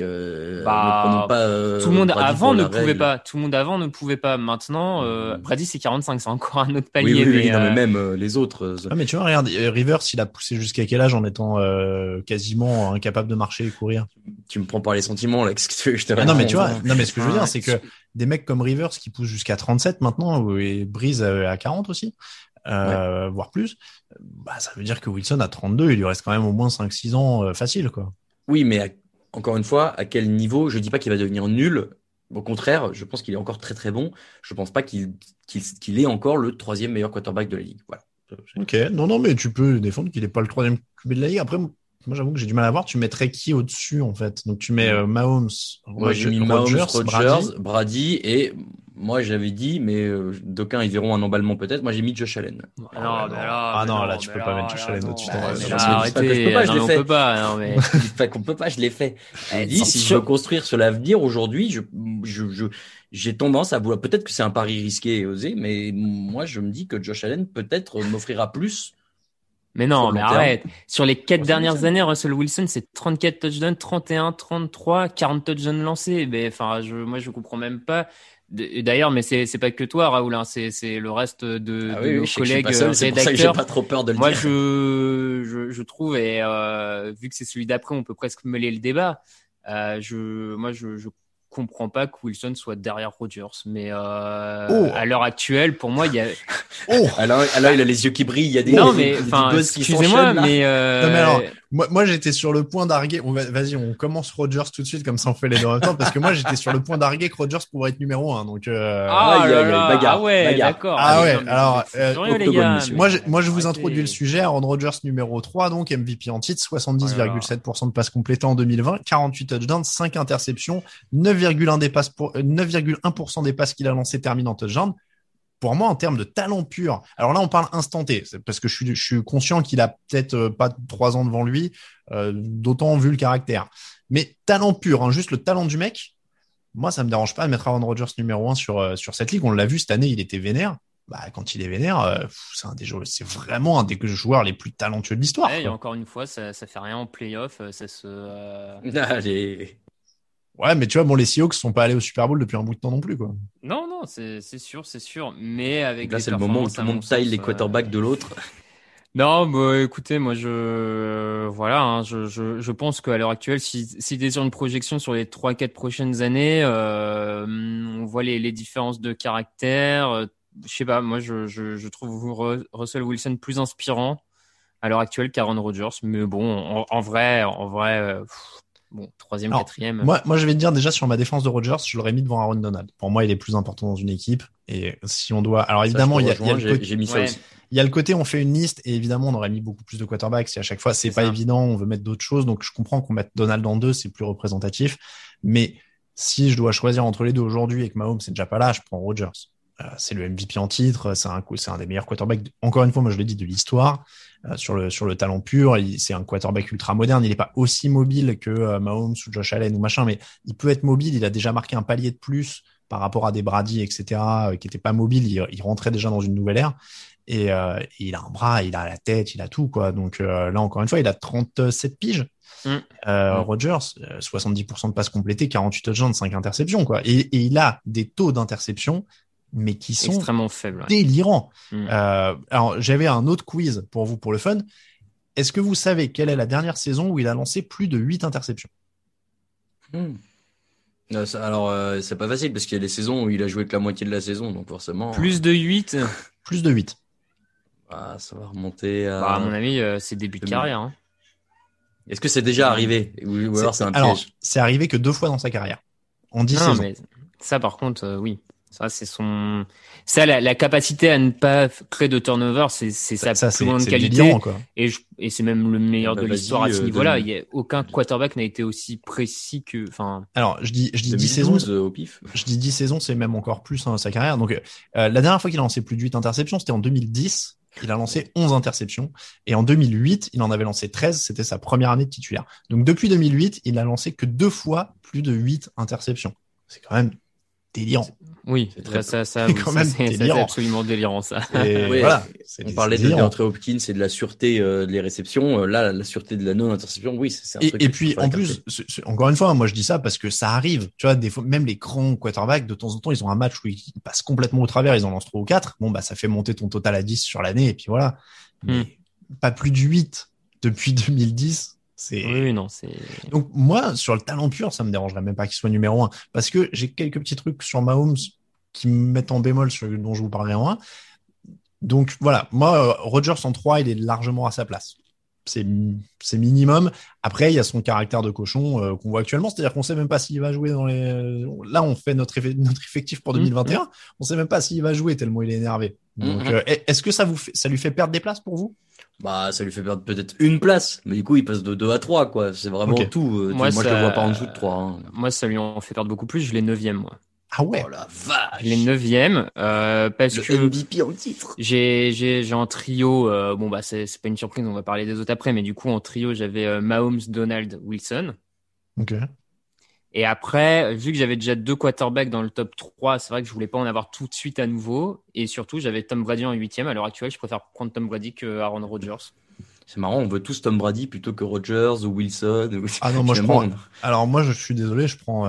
le monde avant ne pouvait pas. Tout le monde avant ne pouvait pas. Maintenant, Brady, c'est 45, c'est encore un autre palier. Oui, non, mais même les autres. Ah, mais tu vois, regarde, Rivers, il a poussé jusqu'à quel âge en étant quasiment incapable de marcher et courir? Tu me prends par les sentiments, là. Qu'est-ce que tu veux que je te non, mais tu vois, ce que je veux dire, c'est que des mecs comme Rivers qui poussent jusqu'à 37 maintenant, et Breeze à 40 aussi, voire plus, bah, ça veut dire que Wilson à 32, il lui reste quand même au moins 5-6 ans facile, quoi. Oui, mais encore une fois, à quel niveau? Je dis pas qu'il va devenir nul. Au contraire, je pense qu'il est encore très très bon. Je pense pas qu'il est encore le 3e meilleur quarterback de la ligue. Voilà. Ok, non, mais tu peux défendre qu'il est pas le 3e QB de la ligue. Après, moi, j'avoue que j'ai du mal à voir. Tu mettrais qui au-dessus, en fait? Donc, tu mets Mahomes, moi, j'ai mis Mahomes, Rodgers, Brady, et moi, j'avais dit, mais d'aucuns, ils verront un emballement peut-être. Moi, j'ai mis Josh Allen. Là, tu peux pas mettre Josh Allen au-dessus. Arrêtez, on peut pas. Non, mais pas qu'on peut pas, je l'ai fait. J'ai dit, si je veux construire sur l'avenir aujourd'hui, j'ai tendance à vouloir, peut-être que c'est un pari risqué et osé, mais moi, je me dis que Josh Allen peut-être m'offrira plus. Mais non, mais arrête. Sur les 4 dernières années, Russell Wilson, c'est 34 touchdowns, 31, 33, 40 touchdowns lancés. Mais, enfin, moi, je comprends même pas. D'ailleurs, mais c'est pas que toi, Raoul, hein, c'est le reste de nos collègues rédacteurs. C'est pour ça que j'ai pas trop peur de le dire. Moi, je trouve, et vu que c'est celui d'après, on peut presque mêler le débat. Je comprends pas que Wilson soit derrière Rodgers, mais à l'heure actuelle, pour moi, il y a. Alors, il a les yeux qui brillent. Il y a des. Non, mais enfin, excusez-moi, mais. Non, mais alors, moi, j'étais sur le point d'arguer. Vas-y, on commence Rodgers tout de suite, comme ça on fait les deux en même temps, parce que moi, j'étais sur le point d'arguer que Rodgers pourrait être numéro 1. Donc. Bagarre. D'accord. Ah ouais. Alors, les gars, moi, je vous introduis le sujet. Aaron Rodgers numéro 3, donc MVP en titre, 70,7% de passes complétées en 2020, 48 touchdowns, 5 interceptions, 9,1% des passes qu'il a lancées terminent en touchdown. Pour moi, en termes de talent pur, alors là, on parle instanté, parce que je suis conscient qu'il a peut-être pas 3 ans devant lui, d'autant vu le caractère. Mais talent pur, hein, juste le talent du mec, moi, ça me dérange pas de mettre Aaron Rodgers numéro 1 sur cette ligue. On l'a vu cette année, il était vénère. Bah, quand il est vénère, c'est vraiment un des joueurs les plus talentueux de l'histoire. Et encore une fois, ça fait rien en playoff, ça se. Allez. Ouais, mais tu vois, les Seahawks sont pas allés au Super Bowl depuis un bout de temps non plus, quoi. Non, c'est sûr, mais avec là, c'est le moment où tout le monde taille les quarterbacks de l'autre. Non, bah, écoutez, moi, je pense qu'à l'heure actuelle, si t'es sur une projection sur les 3-4 prochaines années, on voit les différences de caractère. Je sais pas, moi, je trouve Russell Wilson plus inspirant. à l'heure actuelle qu'Aaron Rodgers. Mais bon, en vrai, bon, troisième, quatrième. Moi, je vais te dire déjà sur ma défense de Rodgers, je l'aurais mis devant Aaron Donald. Pour moi, il est plus important dans une équipe. Et si on doit, alors évidemment, j'ai mis ça aussi. Il y a le côté, on fait une liste et évidemment, on aurait mis beaucoup plus de quarterbacks. Si à chaque fois, c'est pas évident, on veut mettre d'autres choses. Donc, je comprends qu'on mette Donald en 2, c'est plus représentatif. Mais si je dois choisir entre les deux aujourd'hui et que Mahomes c'est déjà pas là, je prends Rodgers. C'est le MVP en titre, c'est un des meilleurs quarterbacks. Encore une fois, moi je l'ai dit, de l'histoire. Sur le talent pur, c'est un quarterback ultra moderne. Il est pas aussi mobile que Mahomes ou Josh Allen ou machin, mais il peut être mobile. Il a déjà marqué un palier de plus par rapport à des Brady, etc., qui étaient pas mobiles. Il rentrait déjà dans une nouvelle ère. Et il a un bras, il a la tête, il a tout, quoi. Donc là, encore une fois, il a 37 piges. Rodgers, 70% de passes complétées, 48 touchdowns, 5 interceptions, quoi. Et il a des taux d'interception, mais qui sont extrêmement faibles, délirants. Alors, j'avais un autre quiz pour vous, pour le fun. Est-ce que vous savez quelle est la dernière saison où il a lancé plus de 8 interceptions? Alors, c'est pas facile parce qu'il y a des saisons où il a joué que la moitié de la saison, donc forcément. Plus de 8? Plus de 8. Ça va remonter à... à mon avis, c'est début de carrière. Hein. Est-ce que c'est déjà arrivé ou alors c'est un piège? Alors, c'est arrivé que 2 fois dans sa carrière. En 10 saisons. Mais ça, par contre, oui. Ça, c'est son. Ça, la capacité à ne pas créer de turnover, c'est sa plus grande qualité. Délirant, quoi. Et c'est même le meilleur de l'histoire à ce niveau-là. Il y a aucun quarterback n'a été aussi précis que. Alors, je dis 10 saisons au pif. Je dis 10 saisons, c'est même encore plus sa carrière. Donc, la dernière fois qu'il a lancé plus de 8 interceptions, c'était en 2010. Il a lancé 11 interceptions. Et en 2008, il en avait lancé 13. C'était sa première année de titulaire. Donc, depuis 2008, il n'a lancé que 2 fois plus de 8 interceptions. C'est quand même délirant. Oui, c'est absolument délirant, ça. Oui, voilà, on parlait de DeAndre Hopkins et de la sûreté des réceptions. Là, la sûreté de la non-interception, oui, c'est un truc. Et puis, en plus, encore une fois, moi, je dis ça parce que ça arrive. Tu vois, des fois, même les grands quarterbacks, de temps en temps, ils ont un match où ils passent complètement au travers, ils en lancent 3 ou 4. Bon, ça fait monter ton total à 10 sur l'année, et puis voilà. Mais pas plus de 8 depuis 2010. Oui, non, c'est. Donc, moi, sur le talent pur, ça me dérangerait même pas qu'il soit numéro 1. Parce que j'ai quelques petits trucs sur Mahomes qui me mettent en bémol dont je vous parlerai en 1. Donc, voilà. Moi, Rodgers en 3, il est largement à sa place. C'est minimum. Après, il y a son caractère de cochon qu'on voit actuellement. C'est-à-dire qu'on sait même pas s'il va jouer dans les. Là, on fait notre effectif pour 2021. On sait même pas s'il va jouer tellement il est énervé. Donc, est-ce que ça lui fait perdre des places pour vous? Ça lui fait perdre peut-être une place, mais du coup, il passe de 2 à 3, quoi. C'est vraiment tout. Moi, je le vois pas en dessous de 3. Hein. Moi, ça lui en fait perdre beaucoup plus. Je l'ai 9e, moi. Ah ouais. Oh la vache. Je l'ai 9e, parce le que. MVP en titre. J'ai un trio, c'est pas une surprise, on va parler des autres après, mais du coup, en trio, j'avais Mahomes, Donald, Wilson. Ok. Et après, vu que j'avais déjà 2 quarterbacks dans le top 3, c'est vrai que je voulais pas en avoir tout de suite à nouveau. Et surtout, j'avais Tom Brady en 8e. À l'heure actuelle, je préfère prendre Tom Brady que Aaron Rodgers. C'est marrant, on veut tous Tom Brady plutôt que Rodgers ou Wilson. Ah non, moi je prends. Alors moi, je suis désolé, je prends.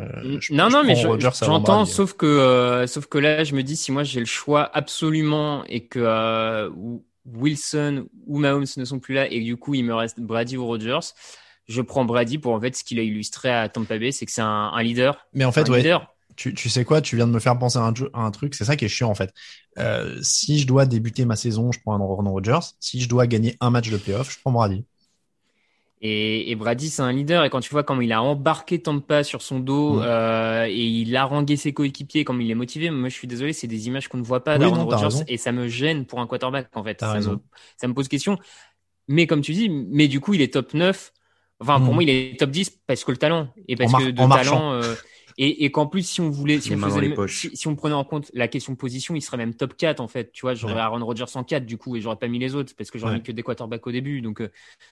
Mais j'entends, sauf que là, je me dis si moi j'ai le choix absolument et que Wilson ou Mahomes ne sont plus là et que du coup il me reste Brady ou Rodgers. Je prends Brady pour en fait ce qu'il a illustré à Tampa Bay, c'est que c'est un leader. Mais en fait, leader. Tu sais quoi, tu viens de me faire penser à un truc, c'est ça qui est chiant en fait. Si je dois débuter ma saison, je prends Aaron Rodgers. Si je dois gagner un match de playoff, je prends Brady. Et Brady, c'est un leader. Et quand tu vois comment il a embarqué Tampa sur son dos et il a harangué ses coéquipiers, comme il est motivé, moi je suis désolé, c'est des images qu'on ne voit pas d'Aaron Rodgers et ça me gêne pour un quarterback en fait. Ça me pose question. Mais comme tu dis, mais du coup il est top 9. Enfin, pour moi, il est top 10 parce que le talent. Et parce que de talent. Et qu'en plus, si on prenait en compte la question position, il serait même top 4, en fait. Tu vois, j'aurais Aaron Rodgers en 4, du coup, et j'aurais pas mis les autres parce que j'aurais mis que des quarterbacks au début. Donc,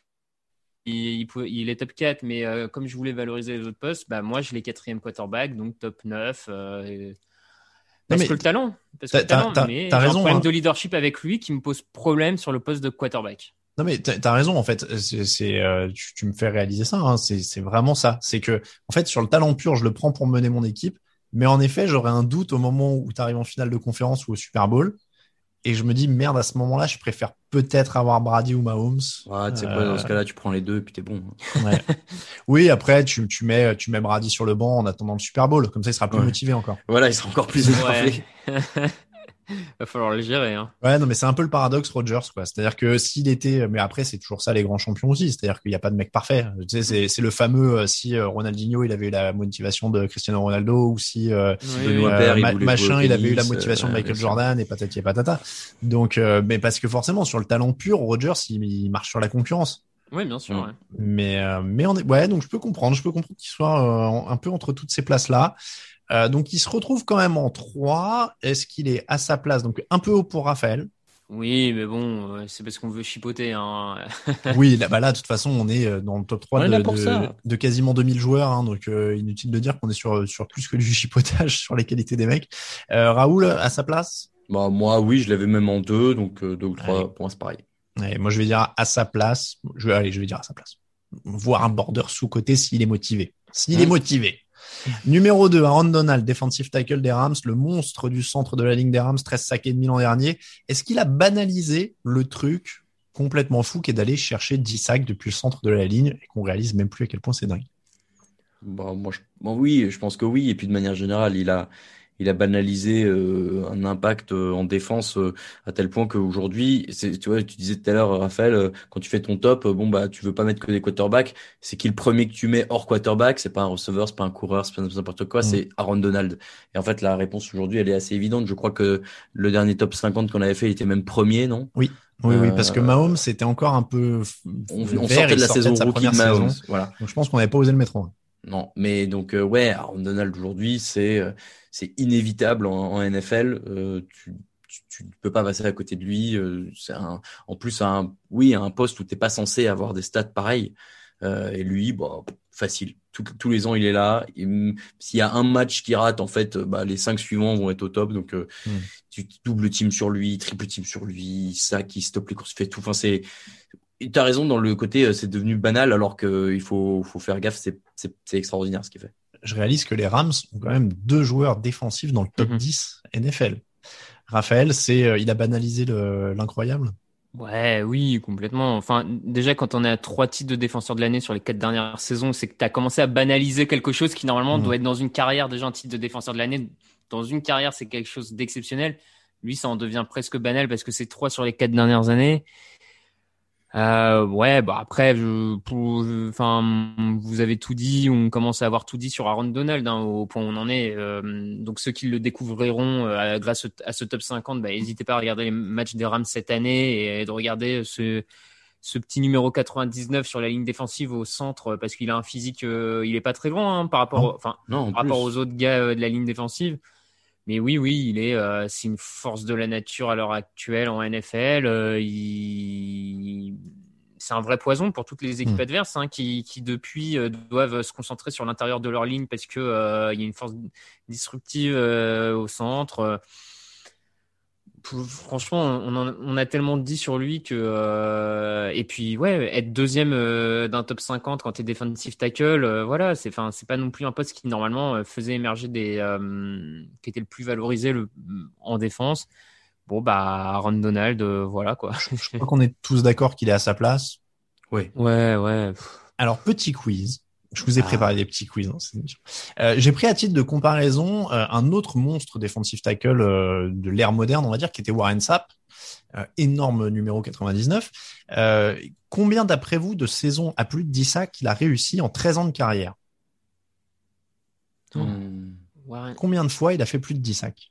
il est top 4, mais comme je voulais valoriser les autres postes, moi, je l'ai 4e quarterback, donc top 9. Parce que le talent. Mais j'ai un problème de leadership avec lui qui me pose problème sur le poste de quarterback. Non mais t'as raison en fait. Tu me fais réaliser ça. Hein. C'est vraiment ça. C'est que en fait sur le talent pur, je le prends pour mener mon équipe. Mais en effet, j'aurais un doute au moment où t'arrives en finale de conférence ou au Super Bowl. Et je me dis merde, à ce moment-là, je préfère peut-être avoir Brady ou Mahomes. Ouais, tu sais quoi, dans ce cas-là, tu prends les 2 et puis t'es bon. Ouais. Oui, après tu mets Brady sur le banc en attendant le Super Bowl. Comme ça, il sera plus motivé encore. Voilà, il sera encore plus énervé. Va falloir le gérer, hein. Ouais, non, mais c'est un peu le paradoxe Rodgers, quoi. C'est-à-dire que s'il était, mais après, c'est toujours ça, les grands champions aussi. C'est-à-dire qu'il n'y a pas de mec parfait. Tu sais, c'est le fameux, si Ronaldinho, il avait eu la motivation de Cristiano Ronaldo, ou si, machin, il avait eu la motivation de Michael Jordan et patati et patata. Donc, mais parce que forcément, sur le talent pur, Rodgers, il marche sur la concurrence. Oui, bien sûr. Ouais. Mais donc je peux comprendre qu'il soit un peu entre toutes ces places-là. Donc il se retrouve quand même en 3. Est-ce qu'il est à sa place? Donc un peu haut pour Raphaël. Oui, mais bon, c'est parce qu'on veut chipoter, hein. Oui, là, de toute façon, on est dans le top 3 de quasiment 2000 joueurs, hein, donc inutile de dire qu'on est sur plus que du chipotage sur les qualités des mecs. Raoul, à sa place? Bah moi, oui, je l'avais même en 2, donc 2 ou 3, ouais. Pour moi c'est pareil. Ouais, moi je vais dire à sa place. Je vais dire à sa place. Voir un border sous-côté s'il est motivé. S'il est motivé. Numéro 2, Aaron Donald, defensive tackle des Rams, le monstre du centre de la ligne des Rams, 13 sacs et demi l'an dernier. Est-ce qu'il a banalisé le truc complètement fou qui est d'aller chercher 10 sacs depuis le centre de la ligne et qu'on réalise même plus à quel point c'est dingue? Bah, oui, je pense que oui. Et puis de manière générale, il a banalisé un impact en défense à tel point qu'aujourd'hui, tu vois, tu disais tout à l'heure, Raphaël, quand tu fais ton top, tu veux pas mettre que des quarterbacks. C'est qui le premier que tu mets hors quarterback? C'est pas un receveur, c'est pas un coureur, c'est pas n'importe quoi, c'est Aaron Donald. Et en fait, la réponse aujourd'hui, elle est assez évidente. Je crois que le dernier top 50 qu'on avait fait, il était même premier, non? Oui, parce que Mahomes, c'était encore un peu on sortait de la saison rookie de Mahomes. Voilà. Donc je pense qu'on n'avait pas osé le mettre en 1. Non, mais donc Aaron Donald aujourd'hui, c'est inévitable en NFL. Tu ne peux pas passer à côté de lui. En plus un poste où t'es pas censé avoir des stats pareils. Et lui, facile. Tous les ans, il est là. S'il y a un match qui rate, en fait, les 5 suivants vont être au top. Donc tu double team sur lui, triple team sur lui, ça qui stoppe les courses, fait tout. Enfin, t'as raison dans le côté, c'est devenu banal alors que il faut faire gaffe. C'est extraordinaire ce qu'il fait. Je réalise que les Rams ont quand même 2 joueurs défensifs dans le top 10 NFL. Raphaël, il a banalisé l'incroyable. Ouais, oui, complètement. Enfin, déjà, quand on est à 3 titres de défenseur de l'année sur les 4 dernières saisons, c'est que tu as commencé à banaliser quelque chose qui, normalement, doit être dans une carrière déjà un titre de défenseur de l'année. Dans une carrière, c'est quelque chose d'exceptionnel. Lui, ça en devient presque banal parce que c'est 3 sur les 4 dernières années. Après, vous avez tout dit, on commence à avoir tout dit sur Aaron Donald, hein, au point où on en est. Donc ceux qui le découvriront grâce à ce top 50, n'hésitez pas à regarder les matchs des Rams cette année et de regarder ce petit numéro 99 sur la ligne défensive au centre, parce qu'il a un physique, il est pas très grand, hein, par rapport aux autres gars de la ligne défensive. Mais oui, c'est une force de la nature à l'heure actuelle en NFL. C'est un vrai poison pour toutes les équipes adverses, hein, qui depuis doivent se concentrer sur l'intérieur de leur ligne parce que il y a une force disruptive au centre. Franchement, on a tellement dit sur lui que et puis être deuxième d'un top 50 quand t'es defensive tackle, c'est pas non plus un poste qui normalement faisait émerger qui était le plus valorisé en défense. Aaron Donald, voilà quoi. Je crois qu'on est tous d'accord qu'il est à sa place. Oui. Ouais. Alors petit quiz. Je vous ai préparé des petits quiz dans cette émission. J'ai pris à titre de comparaison un autre monstre defensive tackle de l'ère moderne, on va dire, qui était Warren Sapp, énorme numéro 99. Combien d'après vous de saisons à plus de 10 sacs il a réussi en 13 ans de carrière? Combien de fois il a fait plus de 10 sacs?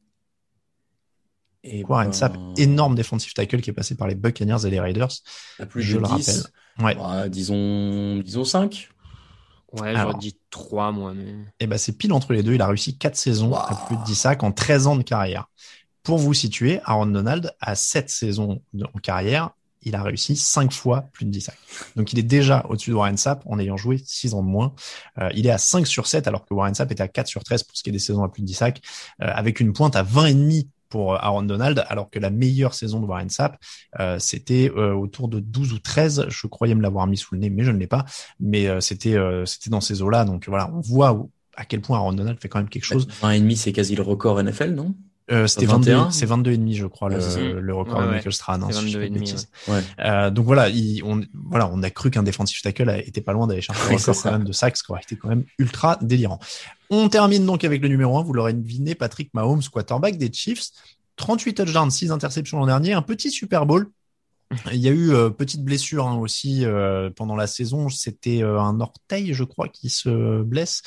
Warren Sapp, énorme defensive tackle qui est passé par les Buccaneers et les Raiders. Je le rappelle. Ouais. Disons 5. Ouais, j'aurais dit 3, moi. Mais... c'est pile entre les deux. Il a réussi 4 saisons à plus de 10 sacs en 13 ans de carrière. Pour vous situer, Aaron Donald, à 7 saisons en carrière, il a réussi 5 fois plus de 10 sacs. Donc, il est déjà au-dessus de Warren Sapp en ayant joué 6 ans de moins. Il est à 5 sur 7 alors que Warren Sapp était à 4 sur 13 pour ce qui est des saisons à plus de 10 sacs, avec une pointe à 20,5 pour Aaron Donald, alors que la meilleure saison de Warren Sapp, c'était autour de 12 ou 13. Je croyais me l'avoir mis sous le nez, mais je ne l'ai pas. Mais c'était dans ces eaux-là. Donc voilà, on voit à quel point Aaron Donald fait quand même quelque chose. 20,5, c'est quasi le record NFL, non? C'était 22, c'est 22,5, je crois, le record de Michael Strahan. C'est 22,5. Donc voilà, on a cru qu'un defensive tackle était pas loin d'aller chercher le record quand même de sacs, ce qui aurait été quand même ultra délirant. On termine donc avec le numéro 1. Vous l'aurez deviné, Patrick Mahomes, quarterback des Chiefs. 38 touchdowns, 6 interceptions l'an dernier, un petit Super Bowl. Il y a eu petite blessure aussi pendant la saison. C'était un orteil, je crois, qui se blesse.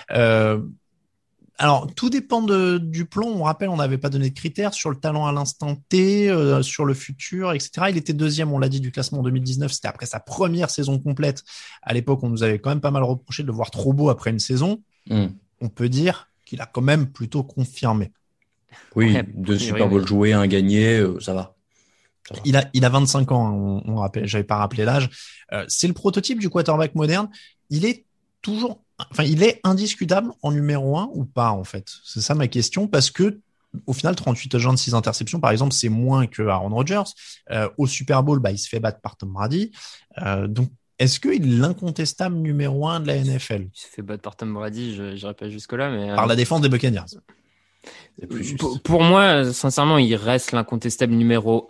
Alors, tout dépend du plan. On rappelle, on n'avait pas donné de critères sur le talent à l'instant T, sur le futur, etc. Il était deuxième, on l'a dit, du classement en 2019. C'était après sa première saison complète. À l'époque, on nous avait quand même pas mal reproché de le voir trop beau après une saison. On peut dire qu'il a quand même plutôt confirmé. Oui, deux Super Bowl joués, un gagné, ça va. Il a 25 ans, on rappelle, j'avais pas rappelé l'âge. C'est le prototype du quarterback moderne. Il est indiscutable en numéro 1 ou pas, en fait? C'est ça ma question, parce que, au final, 38 touchdowns, 6 interceptions, par exemple, c'est moins que Aaron Rodgers. Au Super Bowl, il se fait battre par Tom Brady. Donc, est-ce qu'il est l'incontestable numéro 1 de la NFL? Il se fait battre par Tom Brady, je n'irai pas jusque-là, mais. Par la défense des Buccaneers. Pour moi, sincèrement, il reste l'incontestable numéro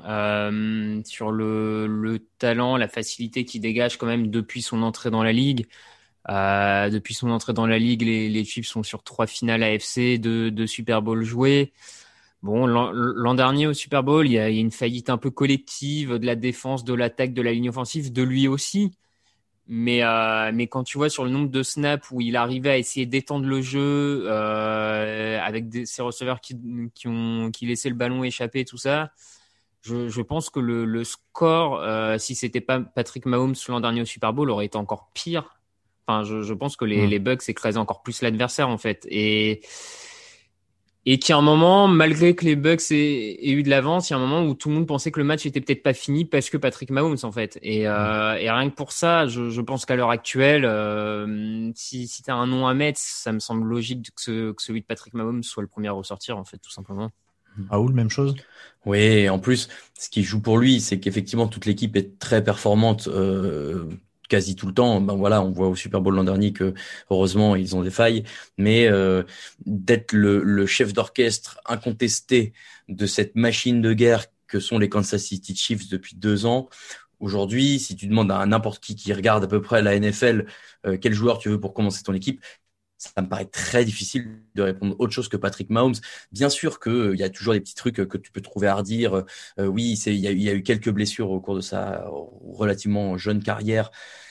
1 sur le talent, la facilité qu'il dégage quand même depuis son entrée dans la ligue. Depuis son entrée dans la ligue, les Chiefs sont sur 3 finales AFC, 2 Super Bowl joués. Bon, l'an dernier au Super Bowl, il y a une faillite un peu collective de la défense, de l'attaque, de la ligne offensive, de lui aussi. Mais quand tu vois sur le nombre de snaps où il arrivait à essayer d'étendre le jeu avec ses receveurs qui laissaient le ballon échapper, tout ça, je pense que le score, si c'était pas Patrick Mahomes l'an dernier au Super Bowl, aurait été encore pire. Enfin, je pense que les Bucks écrasaient encore plus l'adversaire en fait. Et qu'il y a un moment, malgré que les Bucks aient eu de l'avance, il y a un moment où tout le monde pensait que le match était peut-être pas fini parce que Patrick Mahomes, en fait. Et rien que pour ça, je pense qu'à l'heure actuelle, si t'as un nom à mettre, ça me semble logique que celui de Patrick Mahomes soit le premier à ressortir, en fait, tout simplement. Raoul, même chose? Oui, en plus, ce qui joue pour lui, c'est qu'effectivement, toute l'équipe est très performante, quasi tout le temps. Ben voilà, on voit au Super Bowl l'an dernier que heureusement ils ont des failles, mais d'être le chef d'orchestre incontesté de cette machine de guerre que sont les Kansas City Chiefs depuis 2 ans. Aujourd'hui, si tu demandes à n'importe qui regarde à peu près la NFL, quel joueur tu veux pour commencer ton équipe, ça me paraît très difficile de répondre autre chose que Patrick Mahomes. Bien sûr que il y a toujours des petits trucs que tu peux trouver à redire. Oui, il y a eu quelques blessures au cours de sa relativement jeune carrière.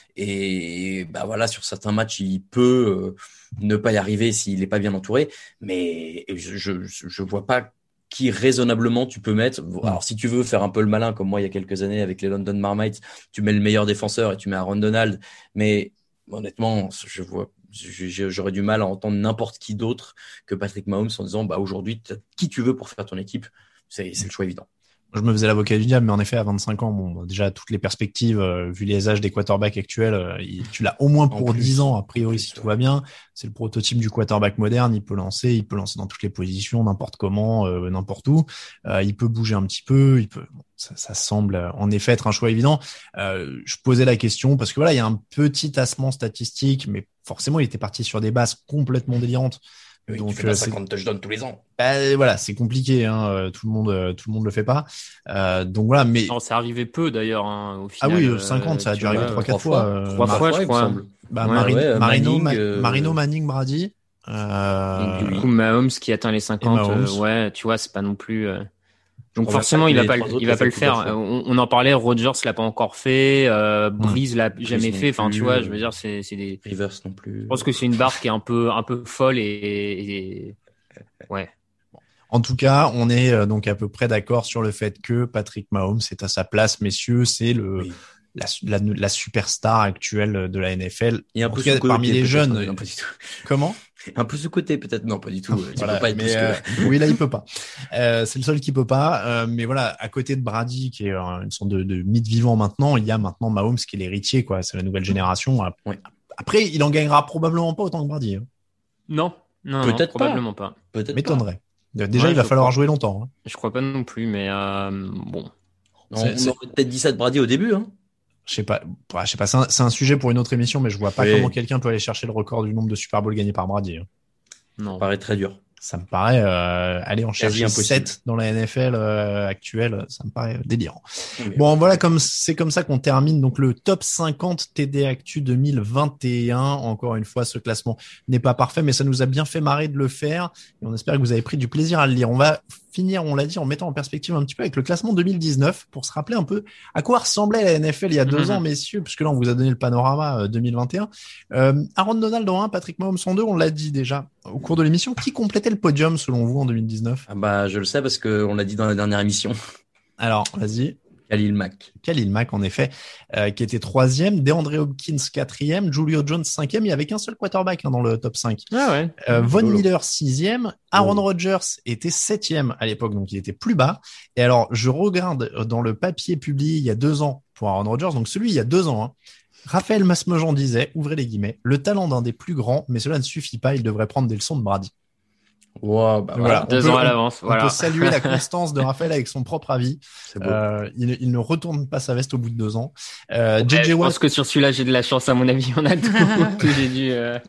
Et bah voilà, sur certains matchs, il peut ne pas y arriver s'il n'est pas bien entouré. Mais je vois pas qui raisonnablement tu peux mettre. Alors si tu veux faire un peu le malin comme moi il y a quelques années avec les London Marmites, tu mets le meilleur défenseur et tu mets Aaron Donald. Mais honnêtement, j'aurais du mal à entendre n'importe qui d'autre que Patrick Mahomes en disant aujourd'hui qui tu veux pour faire ton équipe, c'est le choix évident. Je me faisais l'avocat du diable, mais en effet, à 25 ans, déjà, toutes les perspectives, vu les âges des quarterbacks actuels, tu l'as au moins pour 10 ans, a priori, si tout va bien. C'est le prototype du quarterback moderne. Il peut lancer dans toutes les positions, n'importe comment, n'importe où. Il peut bouger un petit peu, ça semble, en effet, être un choix évident. Je posais la question parce que voilà, il y a un petit tassement statistique, mais forcément, il était parti sur des bases complètement délirantes. Oui, donc, tu fais 50 touchdowns tous les ans. Voilà, c'est compliqué, tout le monde le fait pas. Donc voilà, mais. Non, ça arrivait peu d'ailleurs, au final. Ah oui, 50, ça a dû arriver 3-4 fois. 3 fois, je crois. Marino, Manning, Brady. Du coup, Mahomes qui atteint les 50, ouais, tu vois, c'est pas non plus. Donc forcément, il va pas le faire. On en parlait, Rodgers l'a pas encore fait, Breeze l'a jamais fait. Enfin, tu vois, je veux dire, c'est des Rivers non plus. Je pense que c'est une barre qui est un peu folle et ouais. En tout cas, on est donc à peu près d'accord sur le fait que Patrick Mahomes est à sa place, messieurs. C'est la superstar actuelle de la NFL. Et un peu parmi les jeunes. Non, pas du tout. Comment? Un peu sous-côté peut-être. Non, pas du tout. Voilà, peux pas être oui, là, il peut pas. C'est le seul qui peut pas. Mais voilà, à côté de Brady, qui est une sorte de mythe vivant maintenant, il y a maintenant Mahomes qui est l'héritier, quoi. C'est la nouvelle génération. Ouais. Après, il en gagnera probablement pas autant que Brady. Non, peut-être probablement pas. Peut-être m'étonnerait. Déjà, il va falloir jouer longtemps. Je crois pas non plus, mais bon. On aurait peut-être dit ça de Brady au début, Je sais pas. C'est un sujet pour une autre émission, mais je vois pas comment quelqu'un peut aller chercher le record du nombre de Super Bowl gagnés par Brady. Non. Ça me paraît très dur. Ça me paraît aller en chercher 7 dans la NFL actuelle, ça me paraît délirant. Oui, bon, voilà, c'est comme ça qu'on termine donc le top 50 TD Actu 2021. Encore une fois, ce classement n'est pas parfait, mais ça nous a bien fait marrer de le faire et on espère que vous avez pris du plaisir à le lire. On va finir, on l'a dit, en mettant en perspective un petit peu avec le classement 2019 pour se rappeler un peu à quoi ressemblait la NFL il y a 2 ans, messieurs, puisque là, on vous a donné le panorama 2021. Aaron Donald en 1, Patrick Mahomes en 2, on l'a dit déjà au cours de l'émission. Qui complétait le podium selon vous en 2019? Je le sais parce que on l'a dit dans la dernière émission. Alors, vas-y. Khalil Mack, en effet, qui était 3e, DeAndre Hopkins 4e, Julio Jones 5e. Il y avait qu'un seul quarterback dans le top 5. Ah ouais. Von Miller 6e, Aaron Rodgers était 7e à l'époque, donc il était plus bas. Et alors, je regarde dans le papier publié il y a 2 ans pour Aaron Rodgers, donc celui il y a 2 ans, hein. Raphaël Masmejean disait, ouvrez les guillemets, le talent d'un des plus grands, mais cela ne suffit pas, il devrait prendre des leçons de Brady. Wow, voilà. 2 ans à l'avance. On peut saluer la constance de Raphaël avec son propre avis. Il ne retourne pas sa veste au bout de 2 ans. Je pense que sur celui-là, j'ai de la chance, à mon avis. On a tout que j'ai dû.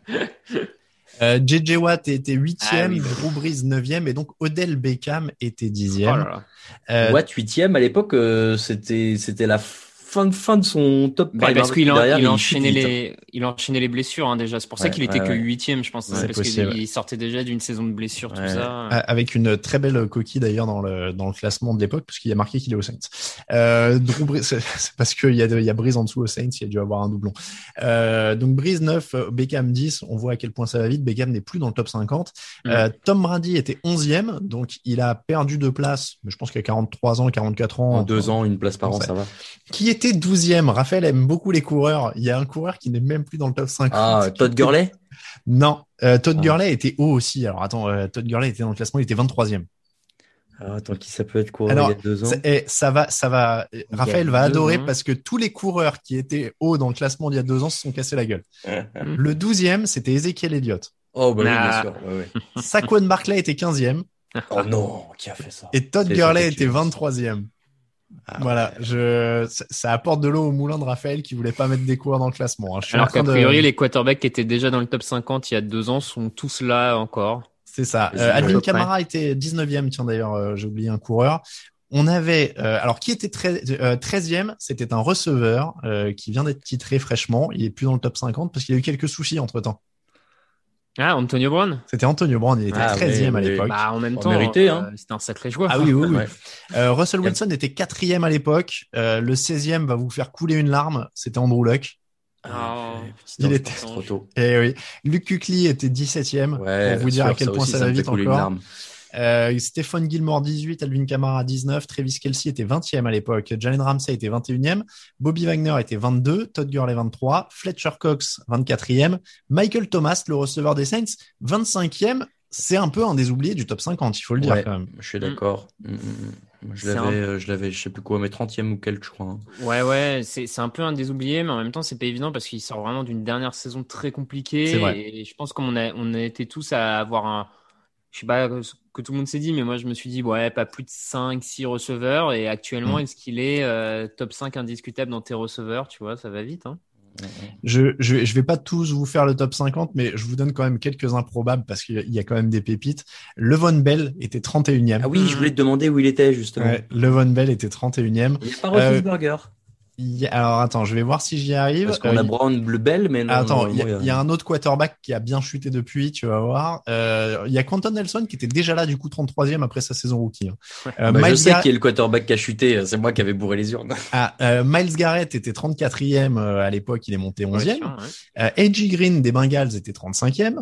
JJ Watt était 8e, Drew Brees 9e et donc Odell Beckham était 10e. Oh là là. Watt 8e à l'époque, c'était la fin de son top. Parce qu'il enchaînait les blessures, hein, déjà. C'est pour ça qu'il était que 8e, je pense. C'est parce qu'il sortait déjà d'une saison de blessures, tout ça. Avec une très belle coquille d'ailleurs dans le classement de l'époque, parce qu'il y a marqué qu'il est aux Saints. Drew Brees, c'est parce qu'il y a Brees en dessous aux Saints, il y a dû avoir un doublon. Donc Brees 9, Beckham 10, on voit à quel point ça va vite. Beckham n'est plus dans le top 50. Tom Brady était 11e, donc il a perdu 2 places, mais je pense qu'il a 43 ans, 44 ans. En 2 ans, une place par an, ça va. Qui était 12e. Raphaël aime beaucoup les coureurs. Il y a un coureur qui n'est même plus dans le top 50. Ah, Todd Gurley? Non, Todd Gurley était haut aussi. Alors attends, Todd Gurley était dans le classement, il était 23e. Alors attends, qui ça peut être coureur il y a 2 ans? Ça va. Raphaël va adorer parce que tous les coureurs qui étaient hauts dans le classement il y a 2 ans se sont cassés la gueule. Le 12e, c'était Ezekiel Elliott. Oh, bah oui, bien sûr. Ouais. Saquon Barkley était 15e. Oh non, qui a fait ça? Et Todd Gurley était 23e. Voilà, ça apporte de l'eau au moulin de Raphaël qui voulait pas mettre des coureurs dans le classement. Alors qu'a priori, les quarterbacks qui étaient déjà dans le top 50 il y a 2 ans sont tous là encore. C'est ça. Alvin Kamara était 19e, tiens d'ailleurs, j'ai oublié un coureur. On avait, alors qui était 13e, c'était un receveur qui vient d'être titré fraîchement. Il est plus dans le top 50 parce qu'il a eu quelques soucis entre-temps. Ah, Antonio Brown? C'était Antonio Brown, il était 13e à l'époque. Bah, en même temps, c'était un sacré joueur. Ah oui. Russell Wilson était 4e à l'époque. Le 16e va vous faire couler une larme. C'était Andrew Luck. Il était trop tôt. Et oui. Luke Kuechly était 17e. Pour vous dire à quel point ça va vite encore. Stephon Gilmore 18, Alvin Kamara 19, Travis Kelce était 20e à l'époque, Jalen Ramsey était 21e, Bobby Wagner était 22, Todd Gurley 23, Fletcher Cox 24e, Michael Thomas, le receveur des Saints, 25e. C'est un peu un des oubliés du top 50, il faut le dire quand même. Je suis d'accord. Je l'avais, je sais plus quoi, mais 30e ou quelque, je crois. Hein. Ouais, c'est un peu un des oubliés, mais en même temps, c'est pas évident parce qu'il sort vraiment d'une dernière saison très compliquée. C'est vrai. Et je pense qu'on a été tous à avoir je sais pas ce que tout le monde s'est dit, mais moi je me suis dit pas plus de 5-6 receveurs, et actuellement est-ce qu'il est top 5 indiscutable dans tes receveurs, tu vois, ça va vite, hein. Je vais pas tous vous faire le top 50, mais je vous donne quand même quelques improbables parce qu'il y a quand même des pépites. Levon Bell était 31e. Ah oui, je voulais te demander où il était justement. Levon Bell était 31e. Il n'y a pas Roethlisberger. Alors attends, je vais voir si j'y arrive. Parce qu'on a Brown Bleu Bell, mais non. Attends, il y a un autre quarterback qui a bien chuté depuis, tu vas voir. Il y a Quentin Nelson qui était déjà là du coup 33e après sa saison rookie. Je sais qui est le quarterback qui a chuté, c'est moi qui avais bourré les urnes. Miles Garrett était 34e à l'époque, il est monté 11e. AJ Green des Bengals était 35e.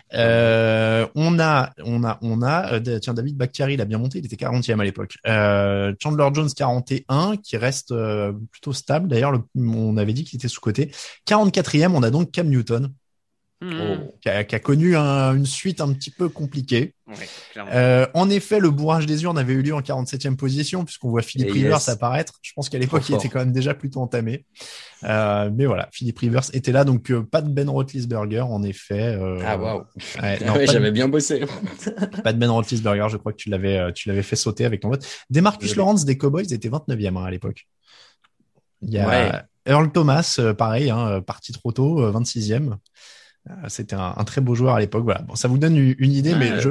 Tiens, David Bakhtiari, il a bien monté, il était 40e à l'époque. Chandler Jones 41 qui reste plutôt stable. D'ailleurs, on avait dit qu'il était sous-coté. 44e, on a donc Cam Newton, qui a connu une suite un petit peu compliquée. En effet, le bourrage des urnes avait eu lieu en 47e position, puisqu'on voit Philip Rivers apparaître. Je pense qu'à l'époque, il était quand même déjà plutôt entamé. Mais voilà, Philip Rivers était là, donc pas de Ben Roethlisberger, en effet. Waouh. J'avais bien bossé. Pas de Ben Roethlisberger, je crois que tu l'avais fait sauter avec ton vote. Demarcus Lawrence des Cowboys était 29e à l'époque. Il y a Earl Thomas, pareil, parti trop tôt, 26e. C'était un très beau joueur à l'époque. Voilà. Bon, ça vous donne une idée, mais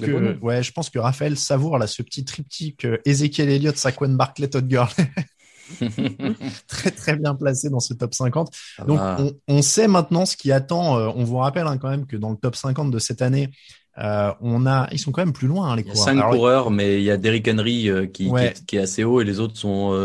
je pense que Raphaël savoure là ce petit triptyque Ezekiel Elliott, Saquon Barkley, Todd Gurley. Très très bien placé dans ce top 50. Donc on sait maintenant ce qui attend. On vous rappelle quand même que dans le top 50 de cette année, ils sont quand même plus loin les coureurs. Il y a 5 coureurs, mais il y a Derrick Henry qui est assez haut et les autres sont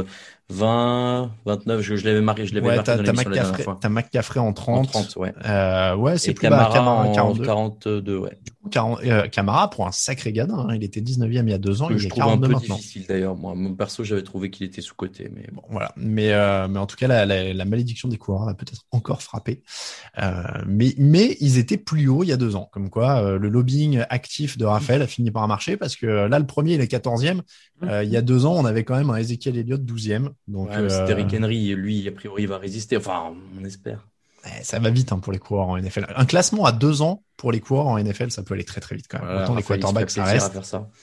20, 29. Je l'avais marqué dans l'émission la dernière fois. T'as McCaffrey en 30. En 30, ouais. C'est et plus bas. Camara en 42. 42, ouais. Camara pour un sacré gadin, hein. Il était 19e il y a 2 ans, il est 42 maintenant. Je trouve un peu maintenant. difficile d'ailleurs. Moi, perso, j'avais trouvé qu'il était sous-coté, mais bon. Voilà. Mais en tout cas, la malédiction des coureurs va peut-être encore frapper. Mais ils étaient plus hauts il y a 2 ans. Comme quoi, le lobbying actif de Raphaël a fini par marcher parce que là, le premier, il est 14e. Il y a 2 ans, on avait quand même un Ezekiel Elliott 12e. Donc, Derrick Henry, lui, a priori, il va résister. Enfin, on espère. Ça va vite pour les coureurs en NFL. Un classement à 2 ans pour les coureurs en NFL, ça peut aller très très vite quand même. Voilà, autant les quarterbacks, ça reste.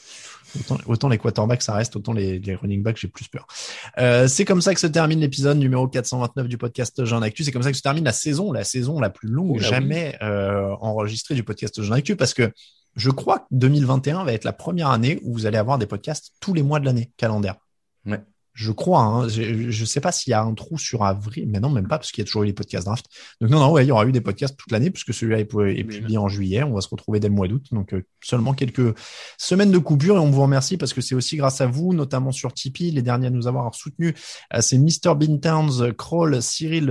Autant les quarterbacks, ça reste, autant les running backs, j'ai plus peur. C'est comme ça que se termine l'épisode numéro 429 du podcast Jean Actu. C'est comme ça que se termine la saison la plus longue jamais enregistrée du podcast Jean Actu, parce que je crois que 2021 va être la première année où vous allez avoir des podcasts tous les mois de l'année calendaire. Ouais. Je crois, hein. Je sais pas s'il y a un trou sur avril, mais non, même pas, parce qu'il y a toujours eu les podcasts draft. Donc non, il y aura eu des podcasts toute l'année, puisque celui-là est publié en juillet. On va se retrouver dès le mois d'août. Donc seulement quelques semaines de coupure, et on vous remercie parce que c'est aussi grâce à vous, notamment sur Tipeee, les derniers à nous avoir soutenus. C'est Mr. Beantowns, Kroll, Cyril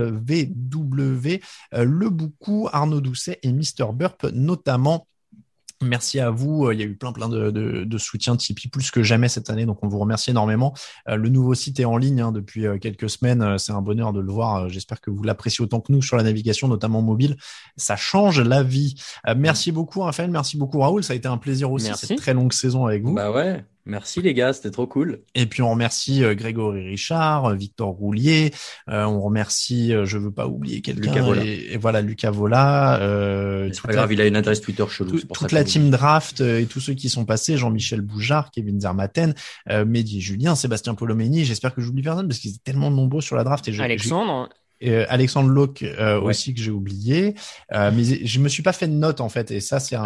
VW, Le Boucou, Arnaud Doucet et Mr. Burp notamment. Merci à vous. Il y a eu plein de soutien Tipeee plus que jamais cette année, donc on vous remercie énormément. Le nouveau site est en ligne depuis quelques semaines. C'est un bonheur de le voir. J'espère que vous l'appréciez autant que nous sur la navigation, notamment mobile. Ça change la vie. Merci beaucoup Raphaël, merci beaucoup Raoul. Ça a été un plaisir aussi cette très longue saison avec vous. Bah ouais. Merci les gars, c'était trop cool. Et puis on remercie Grégory Richard, Victor Roulier, on remercie, je veux pas oublier quelqu'un, et voilà Lucas Vola. C'est pas grave, il a une adresse Twitter chelou. Toute la team draft et tous ceux qui sont passés, Jean-Michel Boujard, Kevin Zermaten, Mehdi Julien, Sébastien Polomeni. J'espère que j'oublie personne parce qu'ils étaient tellement nombreux sur la draft. Et Alexandre Locke aussi que j'ai oublié, mais je me suis pas fait de note en fait, et ça c'est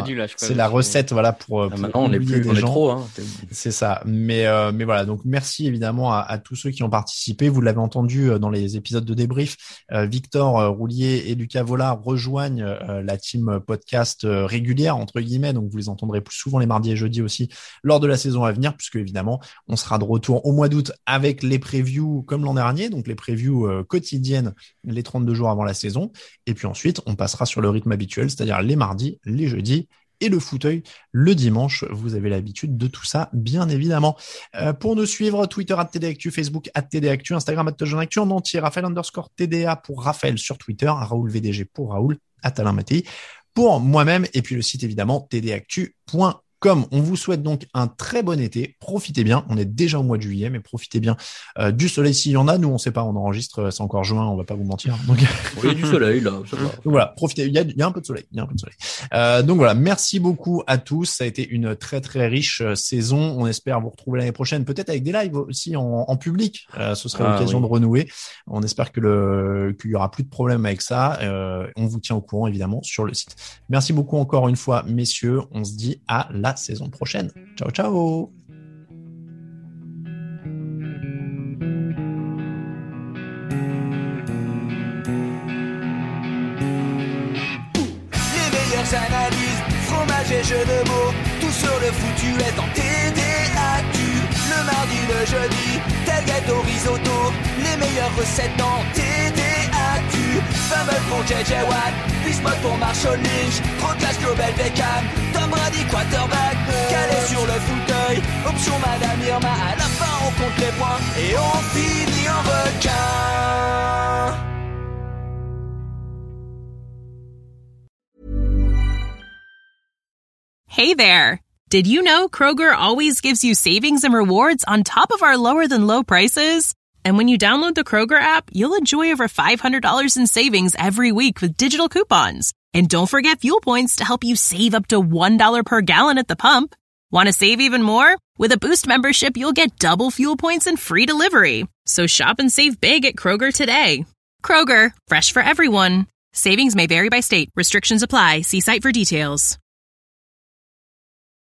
la recette pour maintenant on est trop hein. C'est ça, mais voilà, donc merci évidemment à tous ceux qui ont participé. Vous l'avez entendu dans les épisodes de débrief, Victor Roulier et Lucas Vola rejoignent la team podcast régulière entre guillemets, donc vous les entendrez plus souvent les mardis et jeudis aussi lors de la saison à venir, puisque évidemment on sera de retour au mois d'août avec les previews comme l'an dernier, donc les previews quotidiennes les 32 jours avant la saison, et puis ensuite on passera sur le rythme habituel, c'est-à-dire les mardis, les jeudis et le fauteuil le dimanche. Vous avez l'habitude de tout ça, bien évidemment. Pour nous suivre, Twitter @TDActu, Facebook @TDActu, Instagram @JeanActu en entier, Raphaël_TDA pour Raphaël sur Twitter, Raoul VDG pour Raoul, Alain Mattei pour moi-même, et puis le site évidemment tdactu.com. On vous souhaite donc un très bon été. Profitez bien. On est déjà au mois de juillet, mais profitez bien du soleil s'il y en a. Nous, on sait pas, on enregistre, c'est encore juin, on va pas vous mentir. Donc, il y a du soleil là. Ça va. Donc voilà, profitez. Il y a un peu de soleil. Donc voilà, merci beaucoup à tous. Ça a été une très très riche saison. On espère vous retrouver l'année prochaine, peut-être avec des lives aussi en public. Ce serait l'occasion de renouer. On espère qu'il y aura plus de problèmes avec ça. On vous tient au courant évidemment sur le site. Merci beaucoup encore une fois, messieurs. On se dit à la saison prochaine. Ciao, ciao. Les meilleures analyses, fromage et jeux de mots, tout sur le foutu est en TDActu. Le mardi, le jeudi, tel gâteau risotto, les meilleures recettes en TDActu. Fumble pour JJ Watt, Bismuth pour Marshall Lynch, Proclash Global Beckham, Tom Brady quarterback, calé sur le fauteuil, option Madame Irma, à la fin on compte les points et on finit en requin. Hey there! Did you know Kroger always gives you savings and rewards on top of our lower-than-low prices? And when you download the Kroger app, you'll enjoy over $500 in savings every week with digital coupons. And don't forget fuel points to help you save up to $1 per gallon at the pump. Want to save even more? With a Boost membership, you'll get double fuel points and free delivery. So shop and save big at Kroger today. Kroger, fresh for everyone. Savings may vary by state. Restrictions apply. See site for details.